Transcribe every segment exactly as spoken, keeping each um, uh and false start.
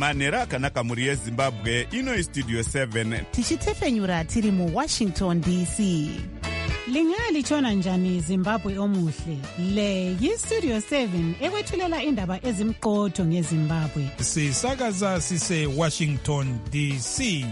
manhero akanaka mhuri yezimbabwe. Ino istudio seven tichitefenyura tiri muwashington D C. Lingalitshona njani Zimbabwe omuhle? Le yistudio seven ekwethulela indaba ezimqotho ngeZimbabwe. Sisakaza sise Washington D C.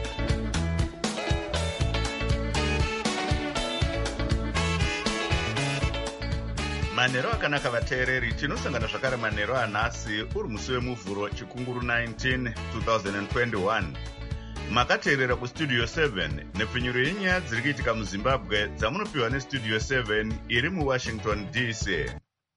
manhero akanaka vateereri, tinosangana zvakare manhero anhasi uri musi wemuvhuro chikunguru nineteen twenty twenty-one. Makateerera kustudio seven nepfinyuro yenyaya dziri kuitika muzimbabwe dzamunopiwa nestudio seven iri muwashington D C.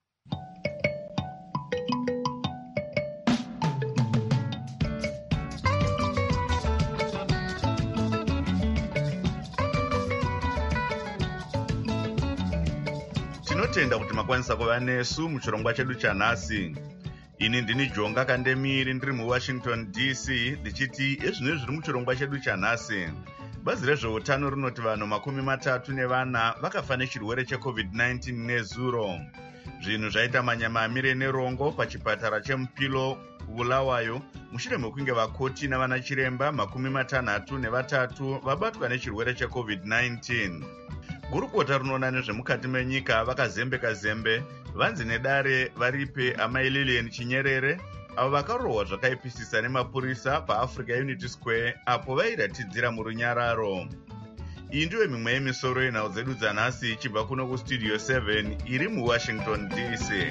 Tinotenda kuti makwanisa kuva nesu muchirongwa chedu chanhasi. Ini ndini Jonga Kandemiri ndiri muWashington D C ndichiti ezvino zviri muchirongwa chedu chanhasi. Bazi rezveutano rinoti vanhu makumi matatu nevana vakafa nechirwere checovid nineteen nezuro. Zvinhu zvaita manyama amire nerongo pachipatara cheMupilo Bulawayo mushure mekunge vakoti navana chiremba makumi matanhatu nevatatu vabatwa nechirwere checovid nineteen. Gurukota rinoona nezvemukati menyika vakazembeka zembe vanzi nedare varipe amai Lilian Chinyerere avo vakarohwa zvakaipisisa nemapurisa paAfrica Unity Square apo vairatidzira murunyararo. Iyi ndiyo mimwe yemisoro yenhau dzedu dzanhasi ichibva kuno kustudio seven iri muWashington D C.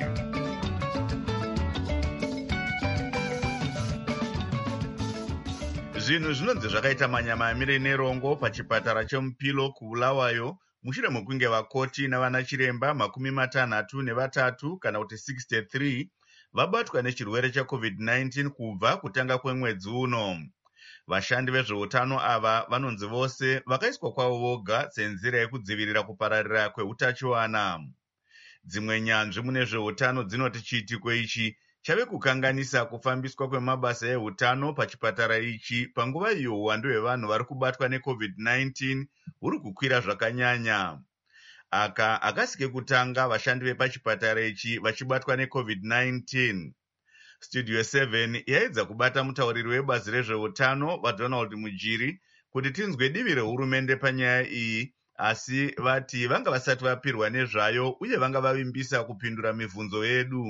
Zvinhu zvinonzi zvakaita manyama amire nerongo pachipatara cheMupilo kuBulawayo mushure mekunge vakoti navana chiremba makumi matanhatu nevatatu kana kuti sixty-three vabatwa nechirwere checovid nineteen kubva kutanga kwemwedzi uno. Vashandi vezveutano ava vanonzi vose vakaiswa kwavo voga senzira yekudzivirira kupararira kweutachiwana. Dzimwe nyanzvi mune zveutano dzinoti chiitiko ichi chave kukanganisa kufambiswa kwemabasa eutano pachipatara ichi panguva iyo uwandu hwevanhu vari kubatwa necovid nineteen huri kukwira zvakanyanya. Aka akasike kutanga vashandi vepachipatara ichi vachibatwa necovid nineteen. Studio seven yaedza kubata mutauriri webazi rezveutano vaDonald Mujiri kuti tinzwe divi rehurumende panyaya iyi, asi vati vanga vasati vapirwa nezvayo uye vanga vavimbisa kupindura mibvunzo yedu.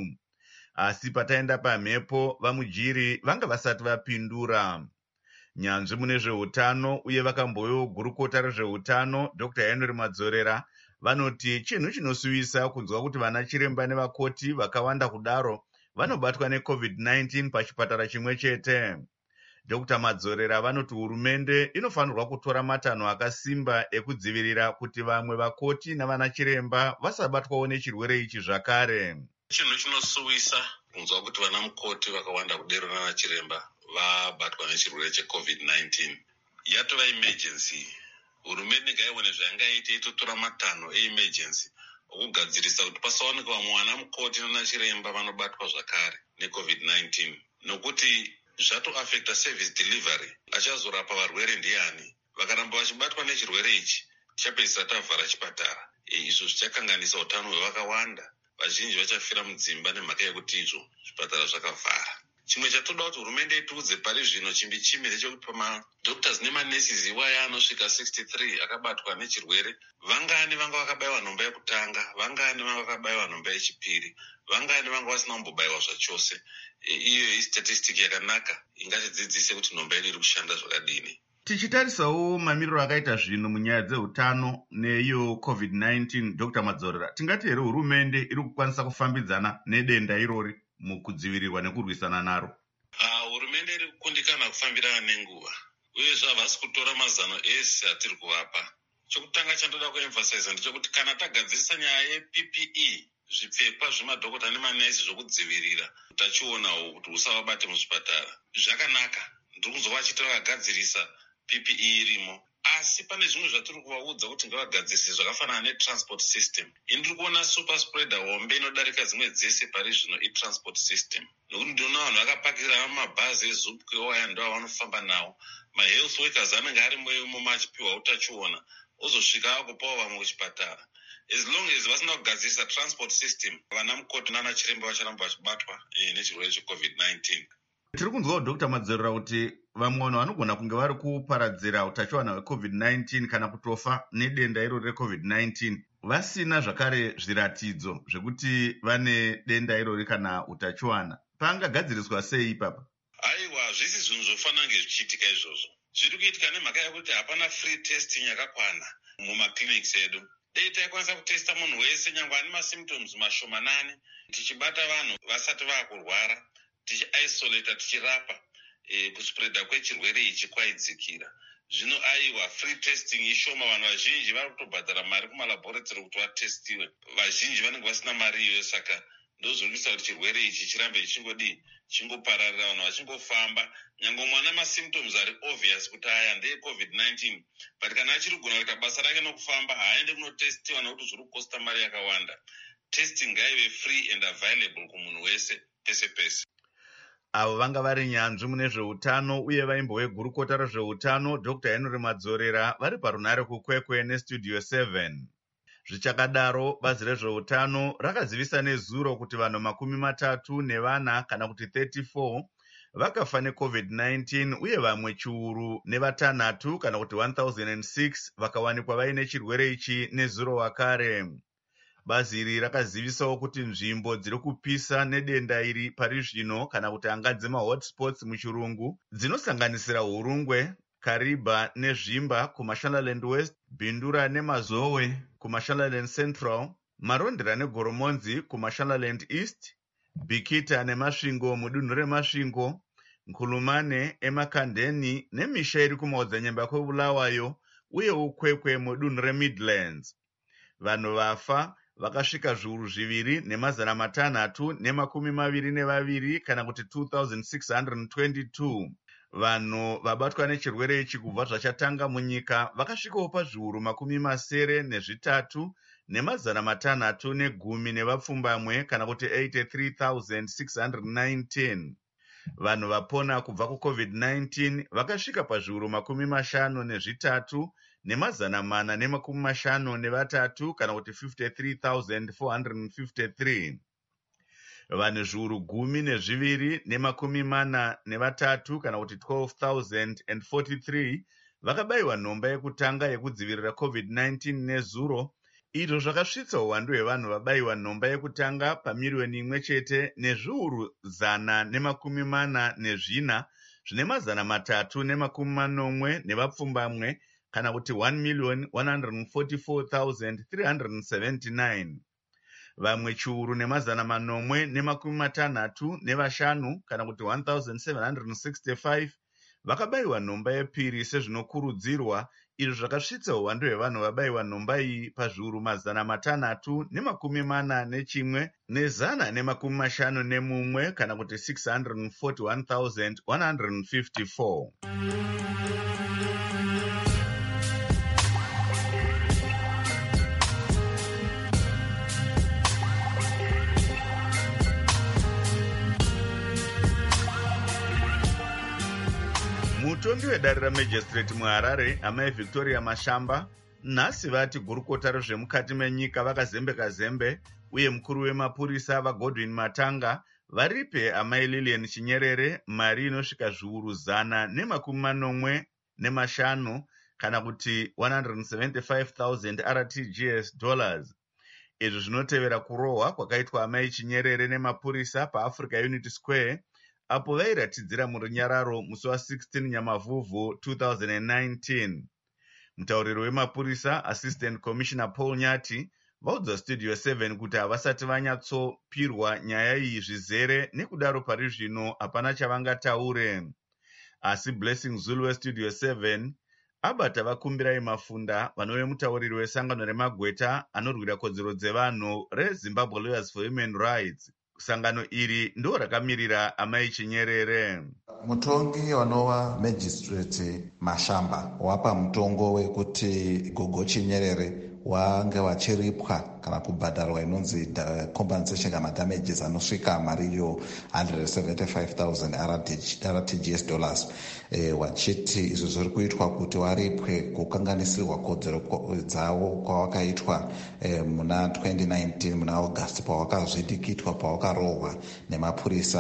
Asi pataenda pamhepo vaMujiri vanga vasati vapindura. Nyanzvi mune zveutano uye vakamboyo gurukota rezveutano Doctor Henry Madzorera vanoti chinhu chinosuvisa kunzwa kuti vana chiremba nevakoti vakawanda kudaro vanobatwa necovid nineteen pachipatara chimwe chete. Doctor Madzorera vanoti hurumende inofanirwa kutora matanho akasimba ekudzivirira kuti vamwe vakoti navana chiremba vasabatwawo nechirwere ichi zvakare. Chinhu chinosuvisa kunzwa kuti vana mukoti vakawanda kudero nana chiremba vabatwa nechirwere checovid nineteen. Yatova emergency. Hurumende ngaione zvaingaita itotora matanho eemergency okugadzirisa kuti pasaoneka vamwe vana mukoti nana chiremba vanobatwa zvakare necovid nineteen. Nokuti zvatoaffecta service delivery. Achazorapa varwere ndiani? Vakaramba vachibatwa nechirwere ichi tichapedzisa tavhara chipatara. Izvo zvichakanganisa utano hwevakawanda. Vazhinji vachafira mudzimba nemhaka yekuti izvo zvipatara zvakavhara. Chimwe chatoda kuti hurumende ituudze pari zvino chimbi chimwe ndechekuti pamadoctors nemanurses iwaya anosvika sixty-three akabatwa nechirwere, vangani vanga vakabayiwa nhomba yekutanga, vangani vanga vakabayiwa nhomba yechipiri, vangani vanga vasina kumbobayiwa zvachose. Iyo istatistic yakanaka ingatidzidzise kuti nhomba yedu iri kushanda zvakadini. Tichitarisawo mamiriro akaita zvino munyaya dzeutano neiyo covid nineteen, Doctor Madzorera, tingati here hurumende iri kukwanisa kufambidzana nedenda irori mukudzivirirwa nekurwisana naro? Uh, hurumende iri kukundikana kufambirana nenguva uyezve havasi kutora mazano ese atiri kuvapa. Chokutanga chandoda kuemphasize ndechekuti kana tagadzirisa nyaya yeP P E, zvipfekwa zvemadhokota nemanesi zvokudzivirira utachiona kuti usavabate muzvipatara, zvakanaka. Ndiri kuzova vachiti vakagadzirisa P P E irimo, asi pane zvimwe zvatiri kuvaudza kuti ngavagadzirise zvakafanana netransport system. Indiri kuona super spreader hombe inodarika dzimwe dzese pari zvino itransport system. Nokuti ndinoona vanhu vakapakira mabhazi ezupwe waya ndo avanofamba nawo. Mahealth workers anenge ari mumo achipiwa utachiona ozosvika akupawo vamwe kuchipatara. As long as vasina kugadzirisa transport system, vana mukoti nana chiremba vacharamba vachibatwa nechirwere checovid nineteen. Tiri kunzwawo Dr Madzorera kuti vamwe vanhu vanogona kunge vari kuparadzira utachiwana hwecovid nineteen kana kutofa nedenda iro recovid nineteen vasina zvakare zviratidzo zvekuti vane denda irori kana utachiwana. Pangagadziriswa sei ipapa? Aiwa, hazvisi zvinhu zvofanira kunge zvichiitika izvozvo. Zviri kuitika nemhaka yekuti hapana free testing yakakwana mumakliniki edu. Dei taikwanisa kutesta munhu wese nyangwe ane masymptoms mashomanani, tichibata vanhu vasati vakurwara, tichiisolata, tichirapa, e, kuspreada kwechirwere ichi kwaidzikira. Zvino aiwa, free testing ishoma, vanhu vazhinji vari kutobhadhara mari kumalaboratory kuti vatestiwe. Vazhinji vanenge vasina mari iyoyo, saka ndozvinoita kuti chirwere ichi chirambe chingodi chingopararira, vanhu vachingofamba. Nyangwe mwana masymptoms ari obvious kuti aya ndeye covid nineteen, but kana achiri kugona kuita basa rake nokufamba, haaende kunotestiwa nokuti zviri kukosta mari yakawanda. Testing ngaive free and available kumunhu wese pese pese. Avo vanga vari nyanzvi mune zveutano uye vaimbo wegurukota rezveutano Dr Henry Madzorera vari parunare kukwekwe nestudio seven. Zvichakadaro, bazi rezveutano rakazivisa nezuro kuti vanhu makumi matatu nevana kana kuti thirty-four vakafa necovid nineteen uye vamwe chiuru nevatanhatu kana kuti one thousand six vakawanikwa vaine chirwere ichi nezuro wakare. Bazi iri rakazivisawo kuti nzvimbo dziri kupisa nedenda iri pari zvino kana kuti angadzi mahotspots muchirungu dzinosanganisira Hurungwe, Kariba neZvimba kuMashonaland West, Bhindura neMazowe kuMashonaland Central, Marondera neGoromonzi kuMashonaland East, Bikita neMasvingo mudunhu reMasvingo, Nkulumane, eMakandeni nemisha iri kumaodzanyemba kweBulawayo uye ukwekwe mudunhu reMidlands. Vanhu vafa vakasvika zviuru zviviri nemazana matanhatu nemakumi maviri nevaviri kana kuti two thousand six hundred twenty-two. Vanhu vabatwa nechirwere ichi kubva zvachatanga munyika vakasvikawo pazviuru makumi masere nezvitatu nemazana matanhatu negumi nevapfumbamwe kana kuti eighty-three thousand six hundred nineteen. Vanhu vapona kubva kucovid nineteen vakasvika pazviuru makumi mashanu nezvitatu nemazana mana nemakumi mashanu nevatatu kana kuti fifty-three thousand four hundred fifty-three. Vanhu zviuru gumi nezviviri nemakumi mana nevatatu kana kuti twelve thousand forty-three vakabayiwa nhomba yekutanga yekudzivirira covid nineteen nezuro. Izvo zvakasvitsa uwandu hwevanhu vabayiwa nhomba yekutanga pamiriyoni imwe chete nezviuru zana nemakumi mana nezvina zvine mazana matatu nemakumi manomwe nevapfumbamwe kana kuti one million one hundred forty-four thousand three hundred seventy-nine. Vamwe chiuru nemazana manomwe nemakumi matanhatu nevashanu kana kuti one thousand seven hundred sixty-five vakabayiwa nhomba yepiri sezvinokurudzirwa. Izvo zvakasvitsa uwandu hwevanhu vabayiwa nhomba iyi pazviuru mazana matanhatu nemakumi mana nechimwe nezana nemakumi mashanu nemumwe kana kuti six hundred forty-one thousand one hundred fifty-four. Mutongi wedare ramajistrate muHarare, amai Victoria Mashamba, nhasi vati gurukota rezvemukati menyika vakazembeka zembe uye mukuru wemapurisa vaGodwin Matanga varipe amai Lilian Chinyerere mari inosvika zviuru zana nemakumi manomwe nemashanu kana kuti one hundred seventy-five thousand R T G S dollars. Izvi zvinotevera kurohwa kwakaitwa amai Chinyerere nemapurisa paAfrica Unity Square apo vairatidzira murunyararo musi wa16 Nyamavhuvhu two thousand nineteen. Mutauriri wemapurisa Assistant Commissioner Paul Nyati vaudza Studio seven kuti havasati vanyatsopirwa nyaya iyi zvizere nekudaro pari zvino hapana chavangataure. Asi Blessing Zulu weStudio seven abata vakumbirai Mafunda vanove mutauriri wesangano remagweta anorwira kodzero dzevanhu reZimbabwe Lawyers for Human Rights. Sangano iri ndo rakamirira amai Chinyerere. Mutongi wanova magistrate Mashamba wapa mutongo wekuti gogo Chinyerere wange vachiripwa kana kubhadharwa inonzi compensation kana damages anosvika mari iyo one hundred seventy-five thousand R T G S dollars. E, wachiti izvo zviri kuitwa kuti varipwe kukanganisirwa kodzero dzavo kwavakaitwa e, muna twenty nineteen muna August pawakazvidikitwa pawakarohwa nemapurisa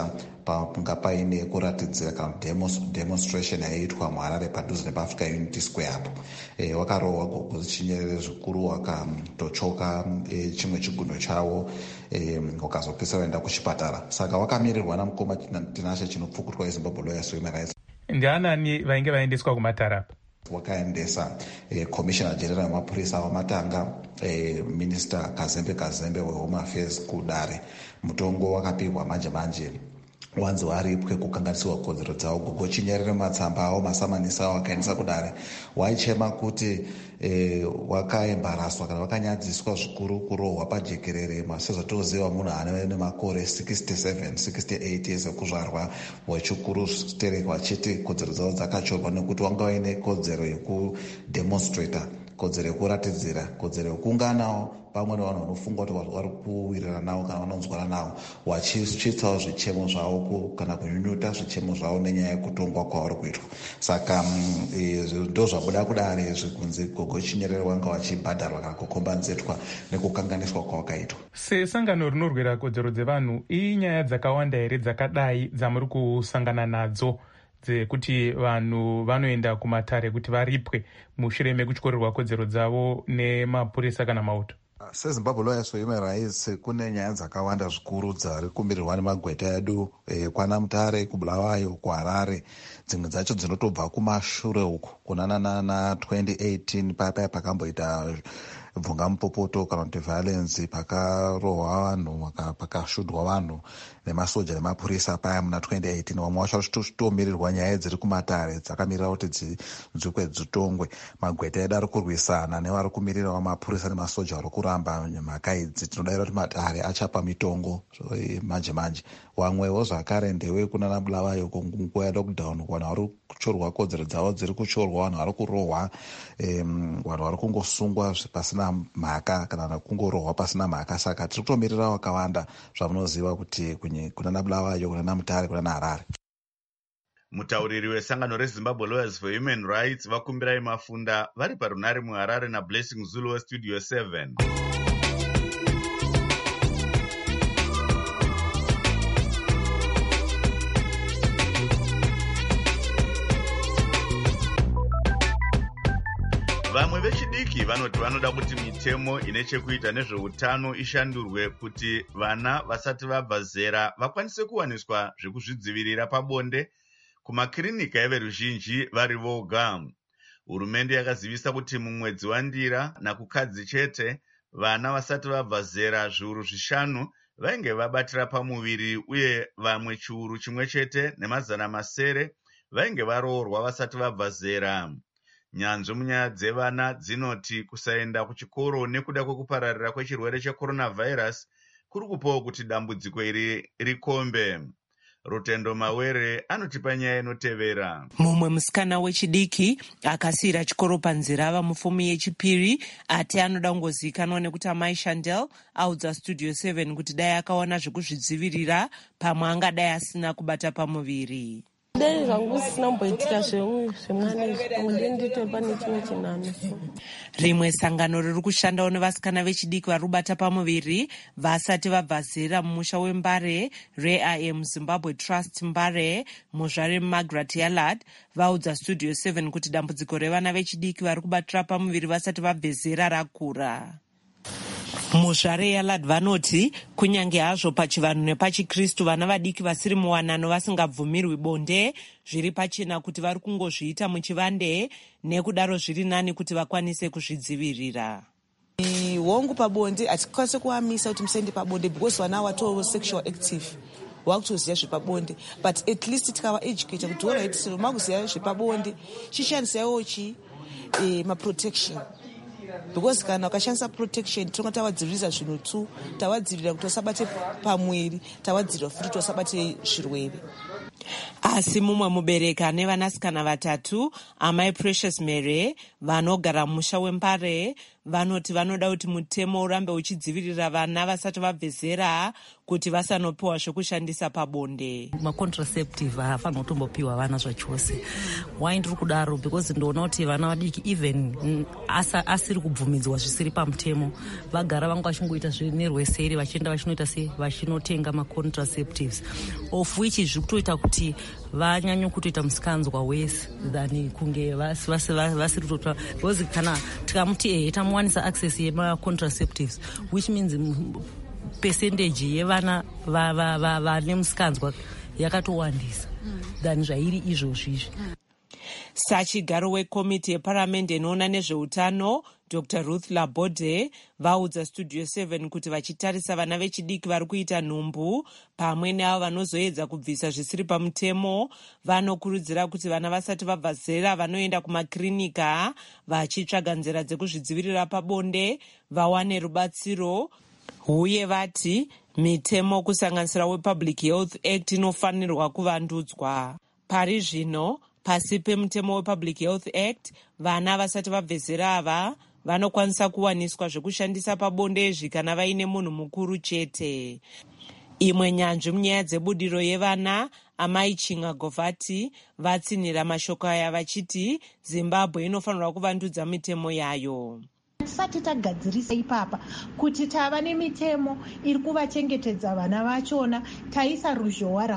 pakunga paine kuratidzira kana demonstration yaiitwa muharare padhuze nepaafrica unity square apo. E, wakarohwa Gogo Chinyerere zvikuru, wakatochoka e, chimwe chiguno chavo e, wakazopesa waenda kuchipatara. Saka wakamirirwa namukoma Tinashe chinopfukutwa eZimbabwe Lawyers for Human Rights. Ndianani vainge vaendeswa kumatarapa? Wakaendesa eh, Commissioner General wemapurisa wamatanga, eh, Minister Kazembe Kazembe weHome Affairs kudare. Mutongo wakapihwa manje manje wanzi waripwe kukanganisirwa kodzero dzavo. Gogo Chinyerere matsamba avo masamanisa avo wakaendesa kudare waichema kuti eh, wakaembaraswa kana wakanyadziswa zvikuru kurohwa pajekerere. Masezotoziva munhu ane nemakore sixty-seven sixty-eight years ekuzvarwa wechikuru stereki wachiti kodzero dzavo dzakachorwa nekuti wanga waine kodzero yekudemonstrata, kodzero yekuratidzira, kodzero yekuunganawo pamwe nevanhu vanofunga kuti vari kuwirirana navo kana vanonzwara navo, vachisvitsawo zvichemo zvavo kana kunyunyuta zvichemo zvavo nenyaya yekutongwa kwavari kuitwa. Saka ndo zvabuda kudare izvi kunzi Gogo Chinyerere wanga vachibhadharwa kana kukombanzetwa nekukanganiswa kwawakaitwa. Sesangano rinorwira kodzero dzevanhu, inyaya dzakawanda here dzakadai dzamuri kusangana nadzo dzekuti vanhu vanoenda kumatare kuti varipwe mushure mekuchorerwa kodzero dzavo nemapurisa kana mauto? SeZimbabwe Lawyers for Human Rights kune nyaya dzakawanda zvikuru dzari kumirirwa nemagweta edu eh, kwaNamutare, kuBulawayo, kuHarare. Dzimwe dzacho dzinotobva kumashure uku kunana na twenty eighteen paya pakamboita bvungamupopoto kana kuti violence, pakarohwa vanhu pakashudhwa vanhu nemasoja nemapurisa paya muna twenty eighteen. Vamwe vacho vachitomirirwa nyaya dziri kumatare dzakamirira kuti dzidzukwe dzitongwe. Magweta edu ari kurwisana nevari kumirirawo mapurisa nemasoja vari kuramba mhaka idzi. Tinodavira kuti matare achapa mitongo manje manje. Vamwewo zvakare ndewe kunana Bulawayo kunguva yelockdown, vanhu vari kuchorwa kodzero dzavo dziri kuchorwa, vanhu vari kurohwa, vanhu vari kungosungwa pasina mhaka kana kungorohwa pasina mhaka. Saka tiri kutomirira wakawanda zvamunoziva kuti kunana Bulawayo, kunana Mutare, kunana Harare. Mutauriri wesangano reZimbabwe Lawyers for Human Rights vakumbirai Mafunda vari parunare muHarare naBlessing Zulu weStudio seven. Vamwe vechidiki vanoti vanoda kuti mitemo ine chekuita nezveutano ishandurwe kuti vana vasati vabva zera vakwanise kuwaniswa zvekuzvidzivirira pabonde kumakirinika everuzhinji vari voga. Hurumende yakazivisa kuti mumwedzi waNdira nakukadzi chete vana vasati vabva zera zviuru zvishanu vainge vabatira pamuviri, uye vamwe chiuru chimwe chete nemazana masere vainge varoorwa vasati vabva zera. Nyanzvi munyaya dzevana dzinoti kusaenda kuchikoro nekuda kwekupararira kwechirwere checoronavirus kuri kupawo kuti dambudziko iri rikombe. Rutendo Mawere anotipa nyaya inotevera. Mumwe musikana wechidiki akasira chikoro panzira ava mufumi yechipiri ati anoda kungozivikanwa nekuti amai Shandel audza Studio seven kuti dai akawana zvekuzvidzivirira pamwe angadai asina kubata pamuviri. Dai zvangu sina kumboitika zvemwana izvi nditopa nechimwe chinano. Rimwe sangano riri kushandawo nevasikana vechidiki vari kubata pamuviri vasati vabva zera mumusha weMbare reI am Zimbabwe Trust Mbare, muzvare Margaret Yallard vaudza Studio seven kuti dambudziko revana vechidiki vari kubatira pamuviri vasati vabve zera rakura. Muzvare Yallard vanoti kunyange hazvo pachivanhu nepachikristu vana vadiki vasiri muwanano vasingabvumirwi bonde, zviri pachena kuti vari kungozviita muchivande, nekudaro zviri nani kuti vakwanise kuzvidzivirira. Hongu pabonde hatikwanisi kuamisa kuti musaende pabonde because vana watoo sexual active wakutoziva zvepabonde, but at least tikavaeducata kuti alright sero makuziva zvepabonde chishandisaiwo chi maprotection, because kana ukashandisa protection tinonga tavadzivirisa zvinhu tu, tavadzivirira kuti vasabate pamwiri, tavadzivirira futi kuti vasabate zvirwere. Asi mumwe mubereki ane vanasikana vatatu, amai Precious Mary vanogara mumusha weMbare, vanoti vanoda kuti mutemo urambe uchidzivirira vana vasati vabve zera kuti vasanopiwa zvekushandisa pabonde. Macontraceptive haafanira kutombopiwa vana zvachose. Why ndiri kudaro? Because ndoona kuti vana vadiki even asa, asiri kubvumidzwa zvisiri pamutemo vagara vanga vachingoita zvenerweseri vachienda vachinoita se vachinotenga macontraceptives, of which zviri kutoita kuti vanyanye kutoita musikanzwa wese than kunge vasiri kutotora. Because kana tikamuti eh tamuwanisa access yemacontraceptives, which means percentage yevana vane musikanzwa yakatowandisa than zvairi izvozvizvi. Sachigaro wekomiti yeparamende inoona nezveutano Doctor Ruth Labode vaudza Studio seven kuti vachitarisa vana vechidiki vari kuita nhumbu pamwe neavo vanozoedza kubvisa zvisiri pamutemo, vanokurudzira kuti vana vasati vabva zera vanoenda kumakirinika vachitsvaga nzira dzekuzvidzivirira pabonde vawane rubatsiro, uye vati mitemo kusanganisira wePublic Health Act inofanirwa kuvandudzwa. Pari zvino pasi pemutemo wePublic Health Act, vana vasati vabve zera ava vanokwanisa kuwaniswa zvekushandisa pabonde izvi kana vaine munhu mukuru chete. Imwe nyanzvi munyaya dzebudiro yevana, Amai Chinga Govati, vatsinira mashoko aya vachiti Zimbabwe inofanirwa kuvandudza mitemo yayo. Tisati tagadzirisa ipapa kuti tava nemitemo iri kuvachengetedza vana vachona, taisa ruzhowa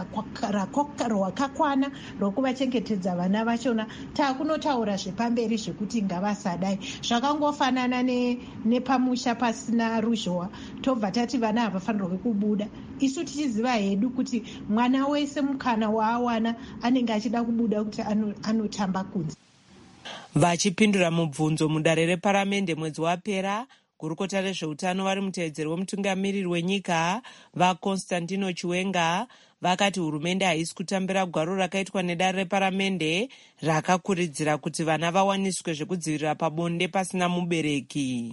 rwakakwana rwokuvachengetedza vana vachona, takunotaura zvepamberi zvekuti ngavasadai. Zvakangofanana nepamusha pasina ruzhowa, tobva tati vana havafanirwi kubuda. Isu tichiziva hedu kuti mwana wese mukana waawana anenge achida kubuda kuti anotamba kunze. Vachipindura mubvunzo mudare reparamende mwedzi wapera, gurukota rezveutano vari mutevedzeri wemutungamiriri wenyika vaConstantino Chiwenga vakati hurumende haisi kutambira gwaro rakaitwa nedare reparamende rakakuridzira kuti vana vawaniswe zvekudzivirira pabonde pasina mubereki.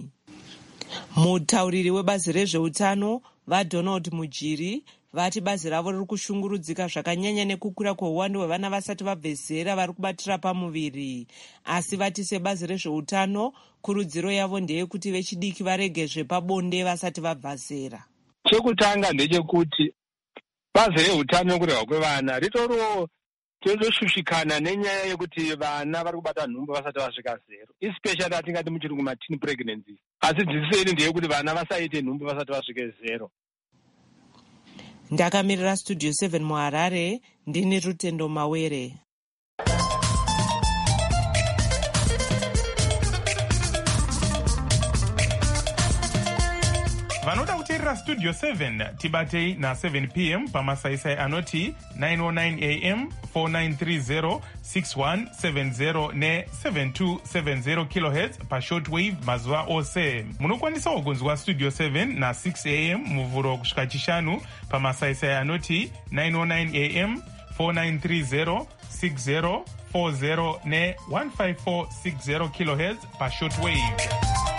Mutauriri webazi rezveutano vaDonald Mujiri vati bazi ravo riri kushungurudzika zvakanyanya nekukura kweuwandu hwevana vasati vabve zera vari kubatira pamuviri, asi vati sebazi rezveutano kurudziro yavo ndeyekuti vechidiki varege zvepabonde vasati vabva zera. Chekutanga ndechekuti bazi reutano nekurehwa kwevana ritoriwo tozoshushikana nenyaya yekuti vana vari kubata nhumbu vasati vasvika zero, especially atingati muchirungu mateen pregnancy, asi dzidziso ndeyekuti vana vasaite nhumbu vasati vasvike zero. Ndakamirira Studio seven muHarare, ndini Rutendo Mawere. Vanoda kuteerera Studio seven tibatei na seven p m pamasaisai anoti nine oh nine a m, four nine three zero, six one seven zero ne seven two seven zero kilohertz pashortwave mazuva ose. Munokwanisa kugunzwa Studio seven na six a m muvhuro kusvika chishanu pamasaisai anoti nine oh nine a m, four nine three zero, six zero four zero ne one five four six zero kilohertz pashortwave.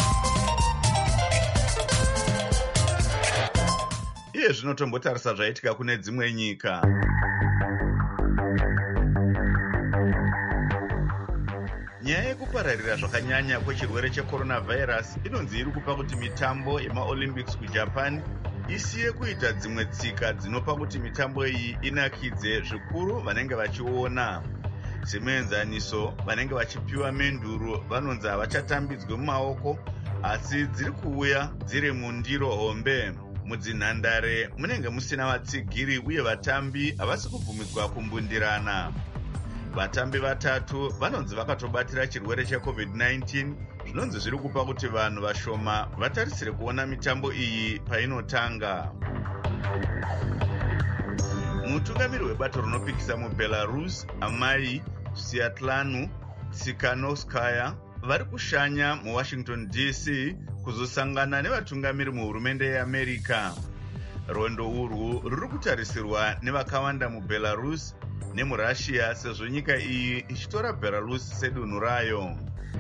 Iye zvinotombotarisa zvaitika kune dzimwe nyika. Nyaya yekupararira zvakanyanya kwechirwere checoronavirus inonzi iri kupa kuti mitambo yemaOlympics kuJapan isiye kuita dzimwe tsika dzinopa kuti mitambo iyi inakidze zvikuru vanenge vachiona. Semuenzaniso, vanenge vachipiwa menduru vanonzi havachatambidzwe mumaoko asi dziri kuuya dziri mundiro hombe. Mudzinhandare munenge musina vatsigiri uye vatambi havasi kubvumidzwa kumbundirana. Vatambi vatatu vanonzi vakatobatira chirwere checovid nineteen, zvinonzi zviri kupa kuti vanhu vashoma vatarisire kuona mitambo iyi painotanga. Mutungamiri webato rinopikisa muBelarus, Amai Sviatlana Tsikhanouskaya, vari kushanya muWashington D C kuzosangana nevatungamiri muhurumende yeAmerica. Rondo urwu ruri kutarisirwa nevakawanda muBelarus nemuRussia sezvo nyika iyi ichitora Belarus sedunhu rayo.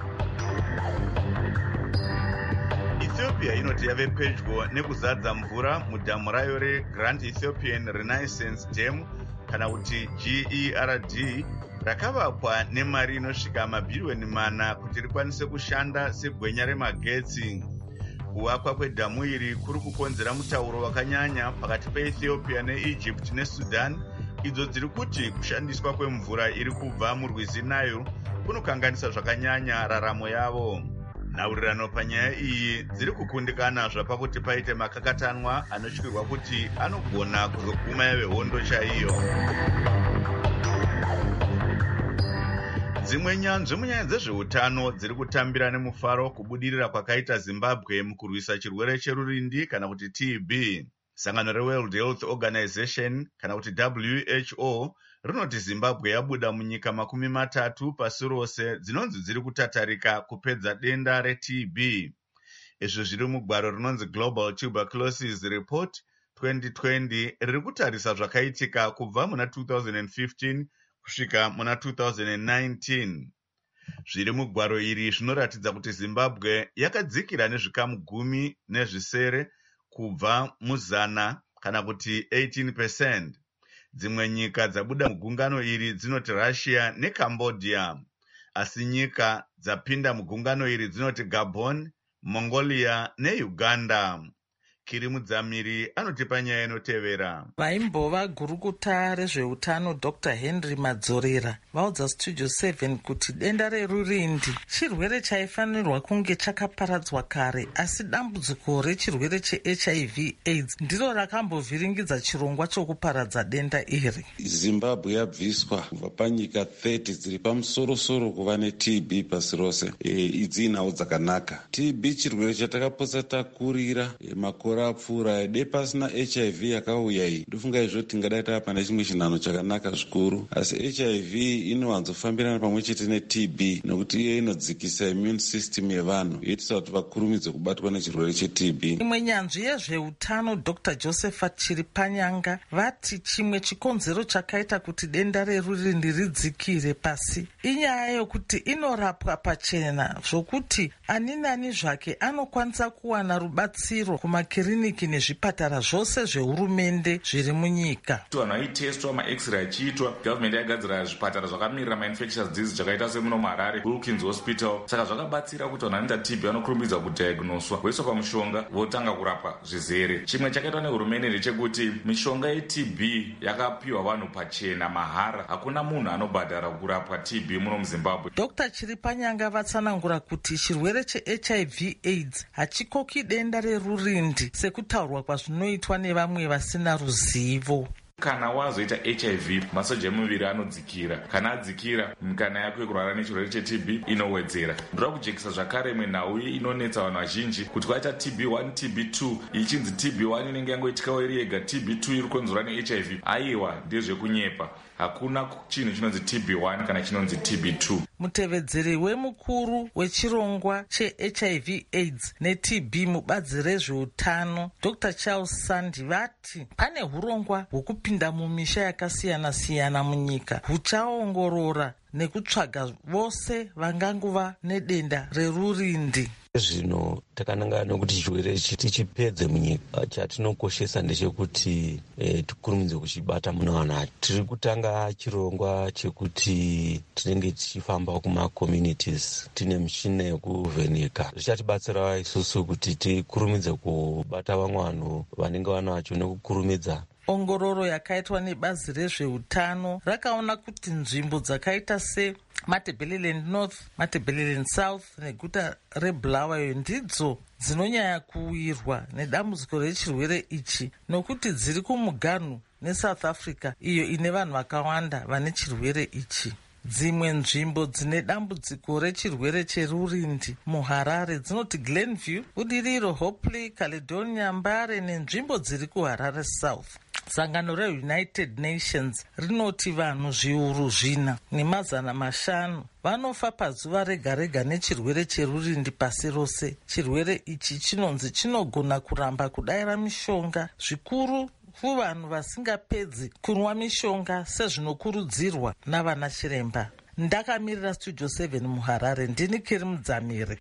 Ethiopia inoti yave pedyo nekuzadza mvura mudhamu rayo reGrand Ethiopian Renaissance Dam kana kuti G E R D rakavakwa nemari inosvika mabhiriyoni mana kuti rikwanise kushanda segwenya remagetsi. Kuvakwa kwedhamu iri kuri kukonzera mutauro wakanyanya pakati peEthiopia neEgypt neSudan, idzo dziri kuti kushandiswa kwemvura iri kubva murwizi Nile kunokanganisa zvakanyanya raramo yavo. Nhaurirano panyaya iyi dziri kukundikana zvapakuti paite makakatanwa anotyirwa kuti anogona kuzoguma yave hondo chaiyo. Dzimwe nyanzvi munyaya dzezveutano dziri kutambira nemufaro kubudirira kwakaita Zimbabwe mukurwisa chirwere cherurindi kana kuti T B. Sangano reWorld Health Organization kana kuti W H O rinoti Zimbabwe yabuda munyika makumi matatu pasi rose dzinonzi dziri kutatarika kupedza denda reT B. Izvo zviri mugwaro rinonzi Global Tuberculosis Report twenty twenty riri kutarisa zvakaitika kubva muna two thousand fifteen kusvika muna two thousand nineteen. Zviri mugwaro iri zvinoratidza kuti Zimbabwe yakadzikira nezvikamu gumi nezvisere kubva muzana kana kuti eighteen percent. Dzimwe nyika dzabuda mugungano iri dzinoti Russia neCambodia, asi nyika dzapinda mugungano iri dzinoti Gabon, Mongolia neUganda. Kiri Mudzamiri anotipa nyaya inotevera. Vaimbova gurukuta rezveutano Doctor Henry Madzorera vaudza Studio seven kuti denda rerurindi chirwere chaifanirwa kunge chakaparadzwa kare, asi dambudziko rechirwere cheH I V AIDS ndiro rakambovhiringidza chirongwa chokuparadza denda iri. Zimbabwe yabviswa kubva panyika thirty dziri pamusorosoro kuva neT B pasi rose. E, idzi inhau dzakanaka. T B chirwere chatakapotsa takurira e, makore apfuura de pasina H I V yakauya iyi. Ndofunga izvo tingadai tava nechimwe chinhano chakanaka zvikuru, asi H I V inowanzofambirana pamwe chete neT B nokuti iyo inodzikisa immune system yevanhu yoitisa kuti vakurumidze kubatwa nechirwere cheT B. Imwe nyanzvi yezveutano Doctor Josephat Chiripanyanga vati chimwe chikonzero chakaita kuti denda rerurindi ridzikire pasi inyaya yokuti inorapwa pachena, zvokuti ani nani zvake anokwanisa kuwana rubatsiro kumakiriniki nezvipatara zvose zvehurumende zviri munyika. Vanhu vaitestwa ma-x-ray achiitwa, gavhmendi yagadzira zvipatara zvakamirira ma-infectious disease zvakaita semuno muHarare, Wilkins Hospital. Saka zvakabatsira kuti vanhu vanoita T B vanokurumidza kudhayagnoswa, voiswa pamushonga, votanga kurapa zvizere. Chimwe chakaitwa nehurumende ndechekuti mishonga yeT B yakapiwa vanhu pachena mahara. Hakuna munhu anobhadhara kurapwa T B muno muZimbabwe. Doctor Chiripanyanga vatsanangura kuti chirwere cheH I V AIDS hachikoki denda rerurindi sekutaurwa kwazvinoitwa nevamwe vasina ruzivo. Kana wazoita H I V masoja emuviri anodzikira. Kana adzikira mikana yako yekurwara nechirwere cheT B inowedzera. Ndoda kujekisa zvakare imwe nhau inonetsa vanhu vazhinji kuti kwaita T B one T B two ichinzi T B one inenge yangoitikawo iri yega, T B two iri kukonzerwa neH I V. Aiwa ndezvekunyepa. Hakuna chinhu chinonzi T B one kana chinonzi T B two. Mutevedzeri wemukuru wechirongwa cheH I V AIDS neT B mubazi rezveutano Doctor Charles Sandi vati pane hurongwa hwekupinda mumisha yakasiyana siyana munyika huchaongorora nekutsvaga vose vangangova nedenda rerurindi. Zvino takanangana nokuti chirwere ichi tichipedze munyika, chatinokoshesa ndechekuti e, tikurumidze kuchibata muna vanhu. Tiri kutanga chirongwa chekuti tinenge tichifamba kuma-communities tine michina yekuvheneka. Zvichatibatsira isusu kuti tikurumidze kubata vamwe vanhu vanenge vanacho nekukurumidza. Ongororo yakaitwa nebazi rezveutano rakaona kuti nzvimbo dzakaita se Matabeleland North, Matabeleland South neguta reBulawayo ndidzo dzinonyanya kuwirwa nedambudziko rechirwere ichi nokuti dziri kumuganhu neSouth Africa iyo ine vanhu vakawanda vane chirwere ichi. Dzimwe nzvimbo dzine dambudziko rechirwere cherurindi muHarare dzinoti Glenview, Budiriro, Hopley, Caledonia, Mbare nenzvimbo dziri kuHarare South. Sangano reUnited Nations rinoti vanhu zviuru zvina nemazana mashanu vanofa pazuva rega rega nechirwere cherurindi pasi rose. Chirwere ichi chinonzi chinogona kuramba kudaira mishonga zvikuru kuvanhu vasingapedzi kunwa mishonga sezvinokurudzirwa navana chiremba. Ndakamirira Studio seven muHarare, ndini Kiri Mudzamiri.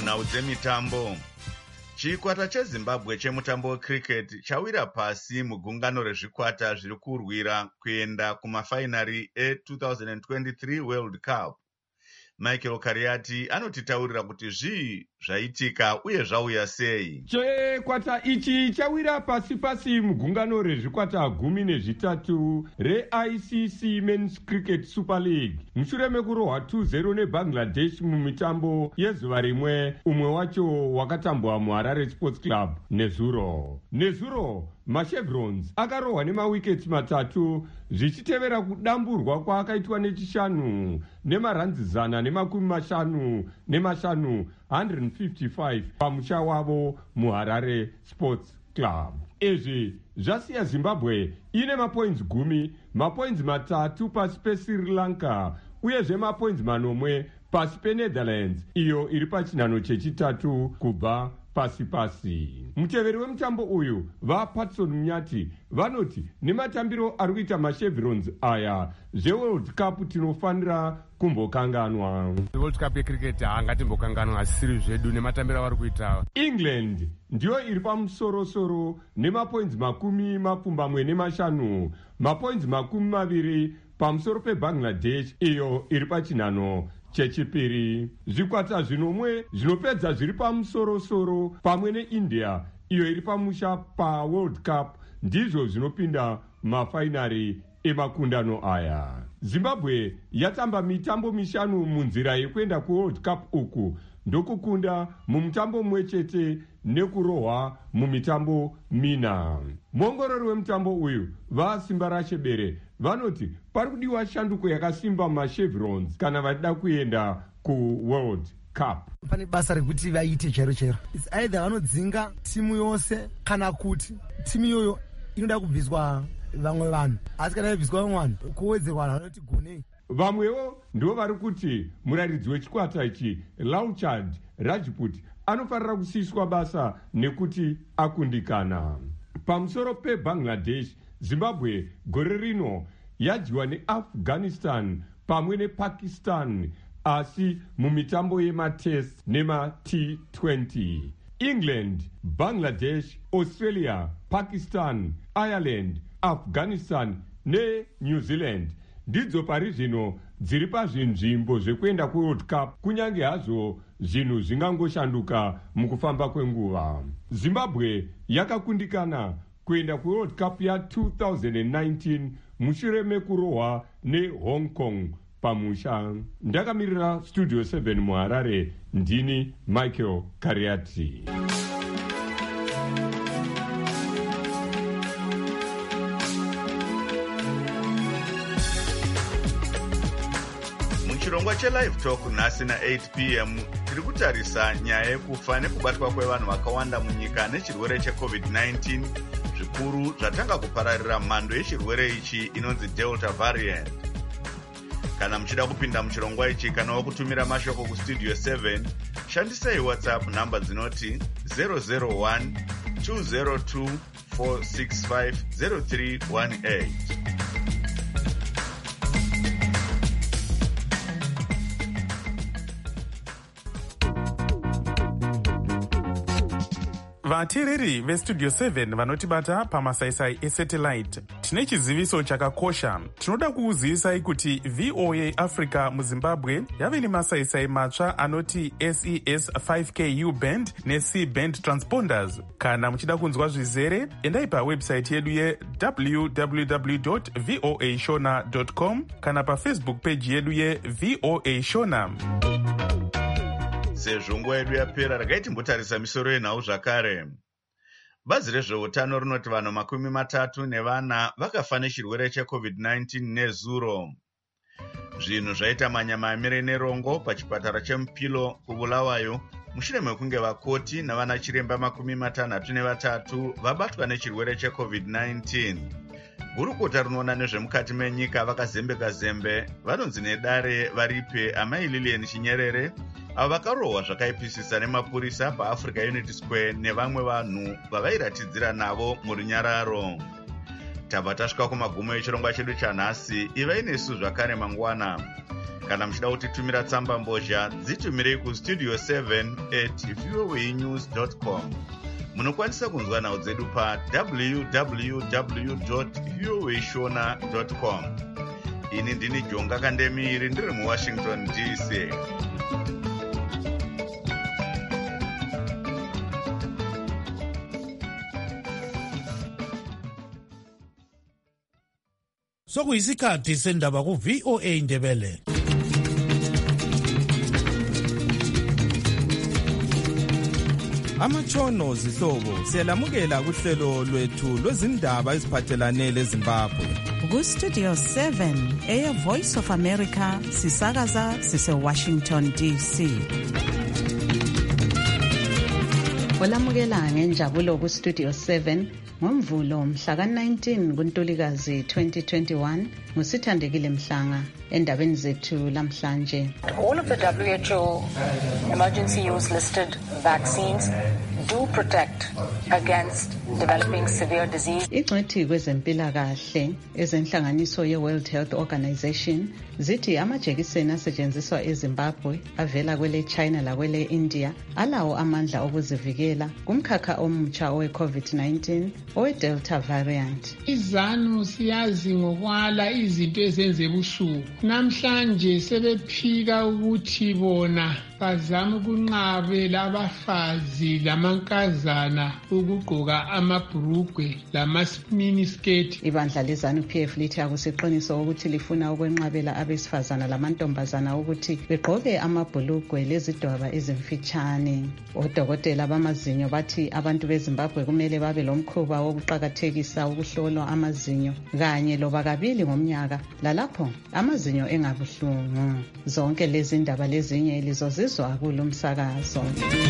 munhau dzemitambo, chikwata chezimbabwe chemutambo wecricket chawira pasi mugungano rezvikwata zviri kurwira kuenda kumafainari e-twenty twenty-three World Cup. Michael Kariati anotitaurira kuti zvii zvaitika uye zvauya sei. Chikwata ichi chawira pasi pasi mugungano rezvikwata gumi nezvitatu re-I C C Men's Cricket Super League mushure mekurohwa two zero neBangladesh mumitambo yezuva rimwe, umwe wacho wakatambwa muHarare Sports Club nezuro. Nezuro machevrons akarohwa nemawickets matatu zvichitevera kudamburwa kwaakaitwa nechishanu nemaranzi zana nemakumi mashanu nemashanu one hundred fifty-five pamusha wavo muHarare Sports Club. Izvi zvasiya Zimbabwe ine mapoints gumi, mapoints matatu pasi peSri Lanka uyezve mapoints manomwe pasi peNetherlands iyo iri pachinhano chechitatu kubva pasi pasi. Muteveri wemutambo uyu vaPatson Munyati vanoti nematambiro ari kuita machevrons aya zveWorld Cup tinofanira kumbokanganwa. World Cup yecricket haangatimbokanganwa asiri zvedu nematambiro avari kuita. England ndiyo iri pamusorosoro nemapoints makumi mapfumbamwe nemashanu, mapoints makumi maviri pamusoro peBangladesh iyo iri pachinhano chechipiri. Zvikwata zvinomwe zvinopedza zviri pamusorosoro pamwe neIndia iyo iri pamusha paWorld Cup ndizvo zvinopinda mafainari emakundano aya. Zimbabwe yatamba mitambo mishanu munzira yekuenda kuWorld Cup uku ndokukunda mumutambo mumwe chete nekurohwa mumitambo mina. Muongorori wemutambo uyu vaSimba Rashebere vanoti pari kudiwa shanduko yakasimba machevrons kana vachida kuenda kuWorld Cup. Pane basa rekuti vaite chero chero. It's either vanodzinga timu yose kana kuti timu iyoyo inoda kubviswa vamwe vanhu. Asi kana ibviswa vamwe vanhu kuwedzerwa vanoti gunei. Vamwewo ndivo vari kuti muraridzi wechikwata ichi Lauchard Rajput anofanira kusiyiswa basa nekuti akundikana. Pamusoro peBangladesh, Zimbabwe gore rino yadyiwa neAfghanistan pamwe nePakistan asi mumitambo yematest nemaT twenty. England, Bangladesh, Australia, Pakistan, Ireland, Afghanistan neNew Zealand ndidzo pari zvino dziri pazvinzvimbo zvekuenda kuWorld Cup kunyange hazvo zvinhu zvingangoshanduka mukufamba kwenguva. Zimbabwe yakakundikana kuenda kuWorld Cup ya twenty nineteen mushure mekurohwa neHong Kong pamusha. Ndakamirira Studio seven muHarare, ndini Michael Kariati. Chirongwa chelive talk nhasi na-eight p m tiri kutarisa nyaya yekufa nekubatwa kwevanhu vakawanda munyika nechirwere checovid nineteen, zvikuru zvatanga kupararira mhando yechirwere ichi inonzi Delta variant. Kana muchida kupinda muchirongwa ichi kana wakutumira mashoko kustudio seven, shandisai WhatsApp namba dzinoti zero zero one two zero two four six five zero three one eight. vateereri vestudio seven vanotibata pamasaisai esatellite, tine chiziviso chakakosha. Tinoda kuuzivisai kuti V O A Africa muZimbabwe yave nemasaisai matsva anoti S E S five K U band neC band transponders. Kana muchida kunzwa zvizere, endai pawebsite yedu ye w w w dot voa shona dot com kana pafacebook page yedu ye V O A Shona. Sezvo nguva yedu yapera, regai timbotarisa misoro yenhau zvakare. Bazi rezveutano rinoti vanhu makumi matatu nevana vakafa nechirwere checovid nineteen nezuro. Zvinhu zvaita manyama amire nerongo pachipatara cheMupilo kuBulawayo mushure mekunge vakoti navana chiremba makumi matanhatu nevatatu vabatwa nechirwere checovid nineteen. Gurukota rinoona nezvemukati menyika vakazembeka zembe vanonzi nedare varipe amai Lilian Chinyerere avo vakarohwa zvakaipisisa nemapurisa paAfrica Unity Square nevamwe vanhu vavairatidzira navo murunyararo. Tabva tasvika kumagumo echirongwa chedu chanhasi. Ivai nesu zvakare mangwana. Kana muchida kutitumira tsamba mbozha, dzitumirei kustudio seven at voa news dot com. Munokwanisa kunzwa nhau dzedu pa w w w dot voa shona dot com. Ini ndini Jonga Kandemiri ndiri muWashington D C. Sokuyisikhathi sendaba ku V O A Ndebele. Amatshono zihlobo siyalamukela kuhlelo lwethu lwezindaba eziphathelane leZimbabwe. Ku Studio seven eya Voice of America sisakaza sise Washington D C. Olamukela ngenjabulo ku Studio seven ngomvulo mhla ka nineteen kuNtulikazi twenty twenty-one ngusithandekile Mhlanga endabeni zethu lamhlanje. All of the W H O emergency use listed vaccines do protect against developing severe disease. Ingcwethi kwezempilakahle ezenhlanganiso ye-World Health Organization zithi amajekiseni asetshenziswa eZimbabwe avela kwele China lakwele India alawo amandla okuzivikela kumkhakha omutsha owe-COVID nineteen owe-Delta variant. Izanu siyazi ngokwala izinto ezenze ebusuku. Namhlanje sebephika ukuthi bona bazama ukunqabela abafazi lamankazana ukugqoka amabhurugwe lama-miniskirt. Ibandla lezanu P F lithi akusiqiniso ukuthi lifuna ukwenqabela abesifazana lamantombazana ukuthi begqoke amabhulugwe lezidwaba ezimfitshane. Odokotela bamazinyo bathi abantu beZimbabwe kumele babe lomkhuba wokuqakathekisa ukuhlolwa amazinyo kanye loba kabili ngomnyaka lalapho amazinyo engabuhlungu. Zonke lezi ndaba lezinye lizozizwa kulo msakazo.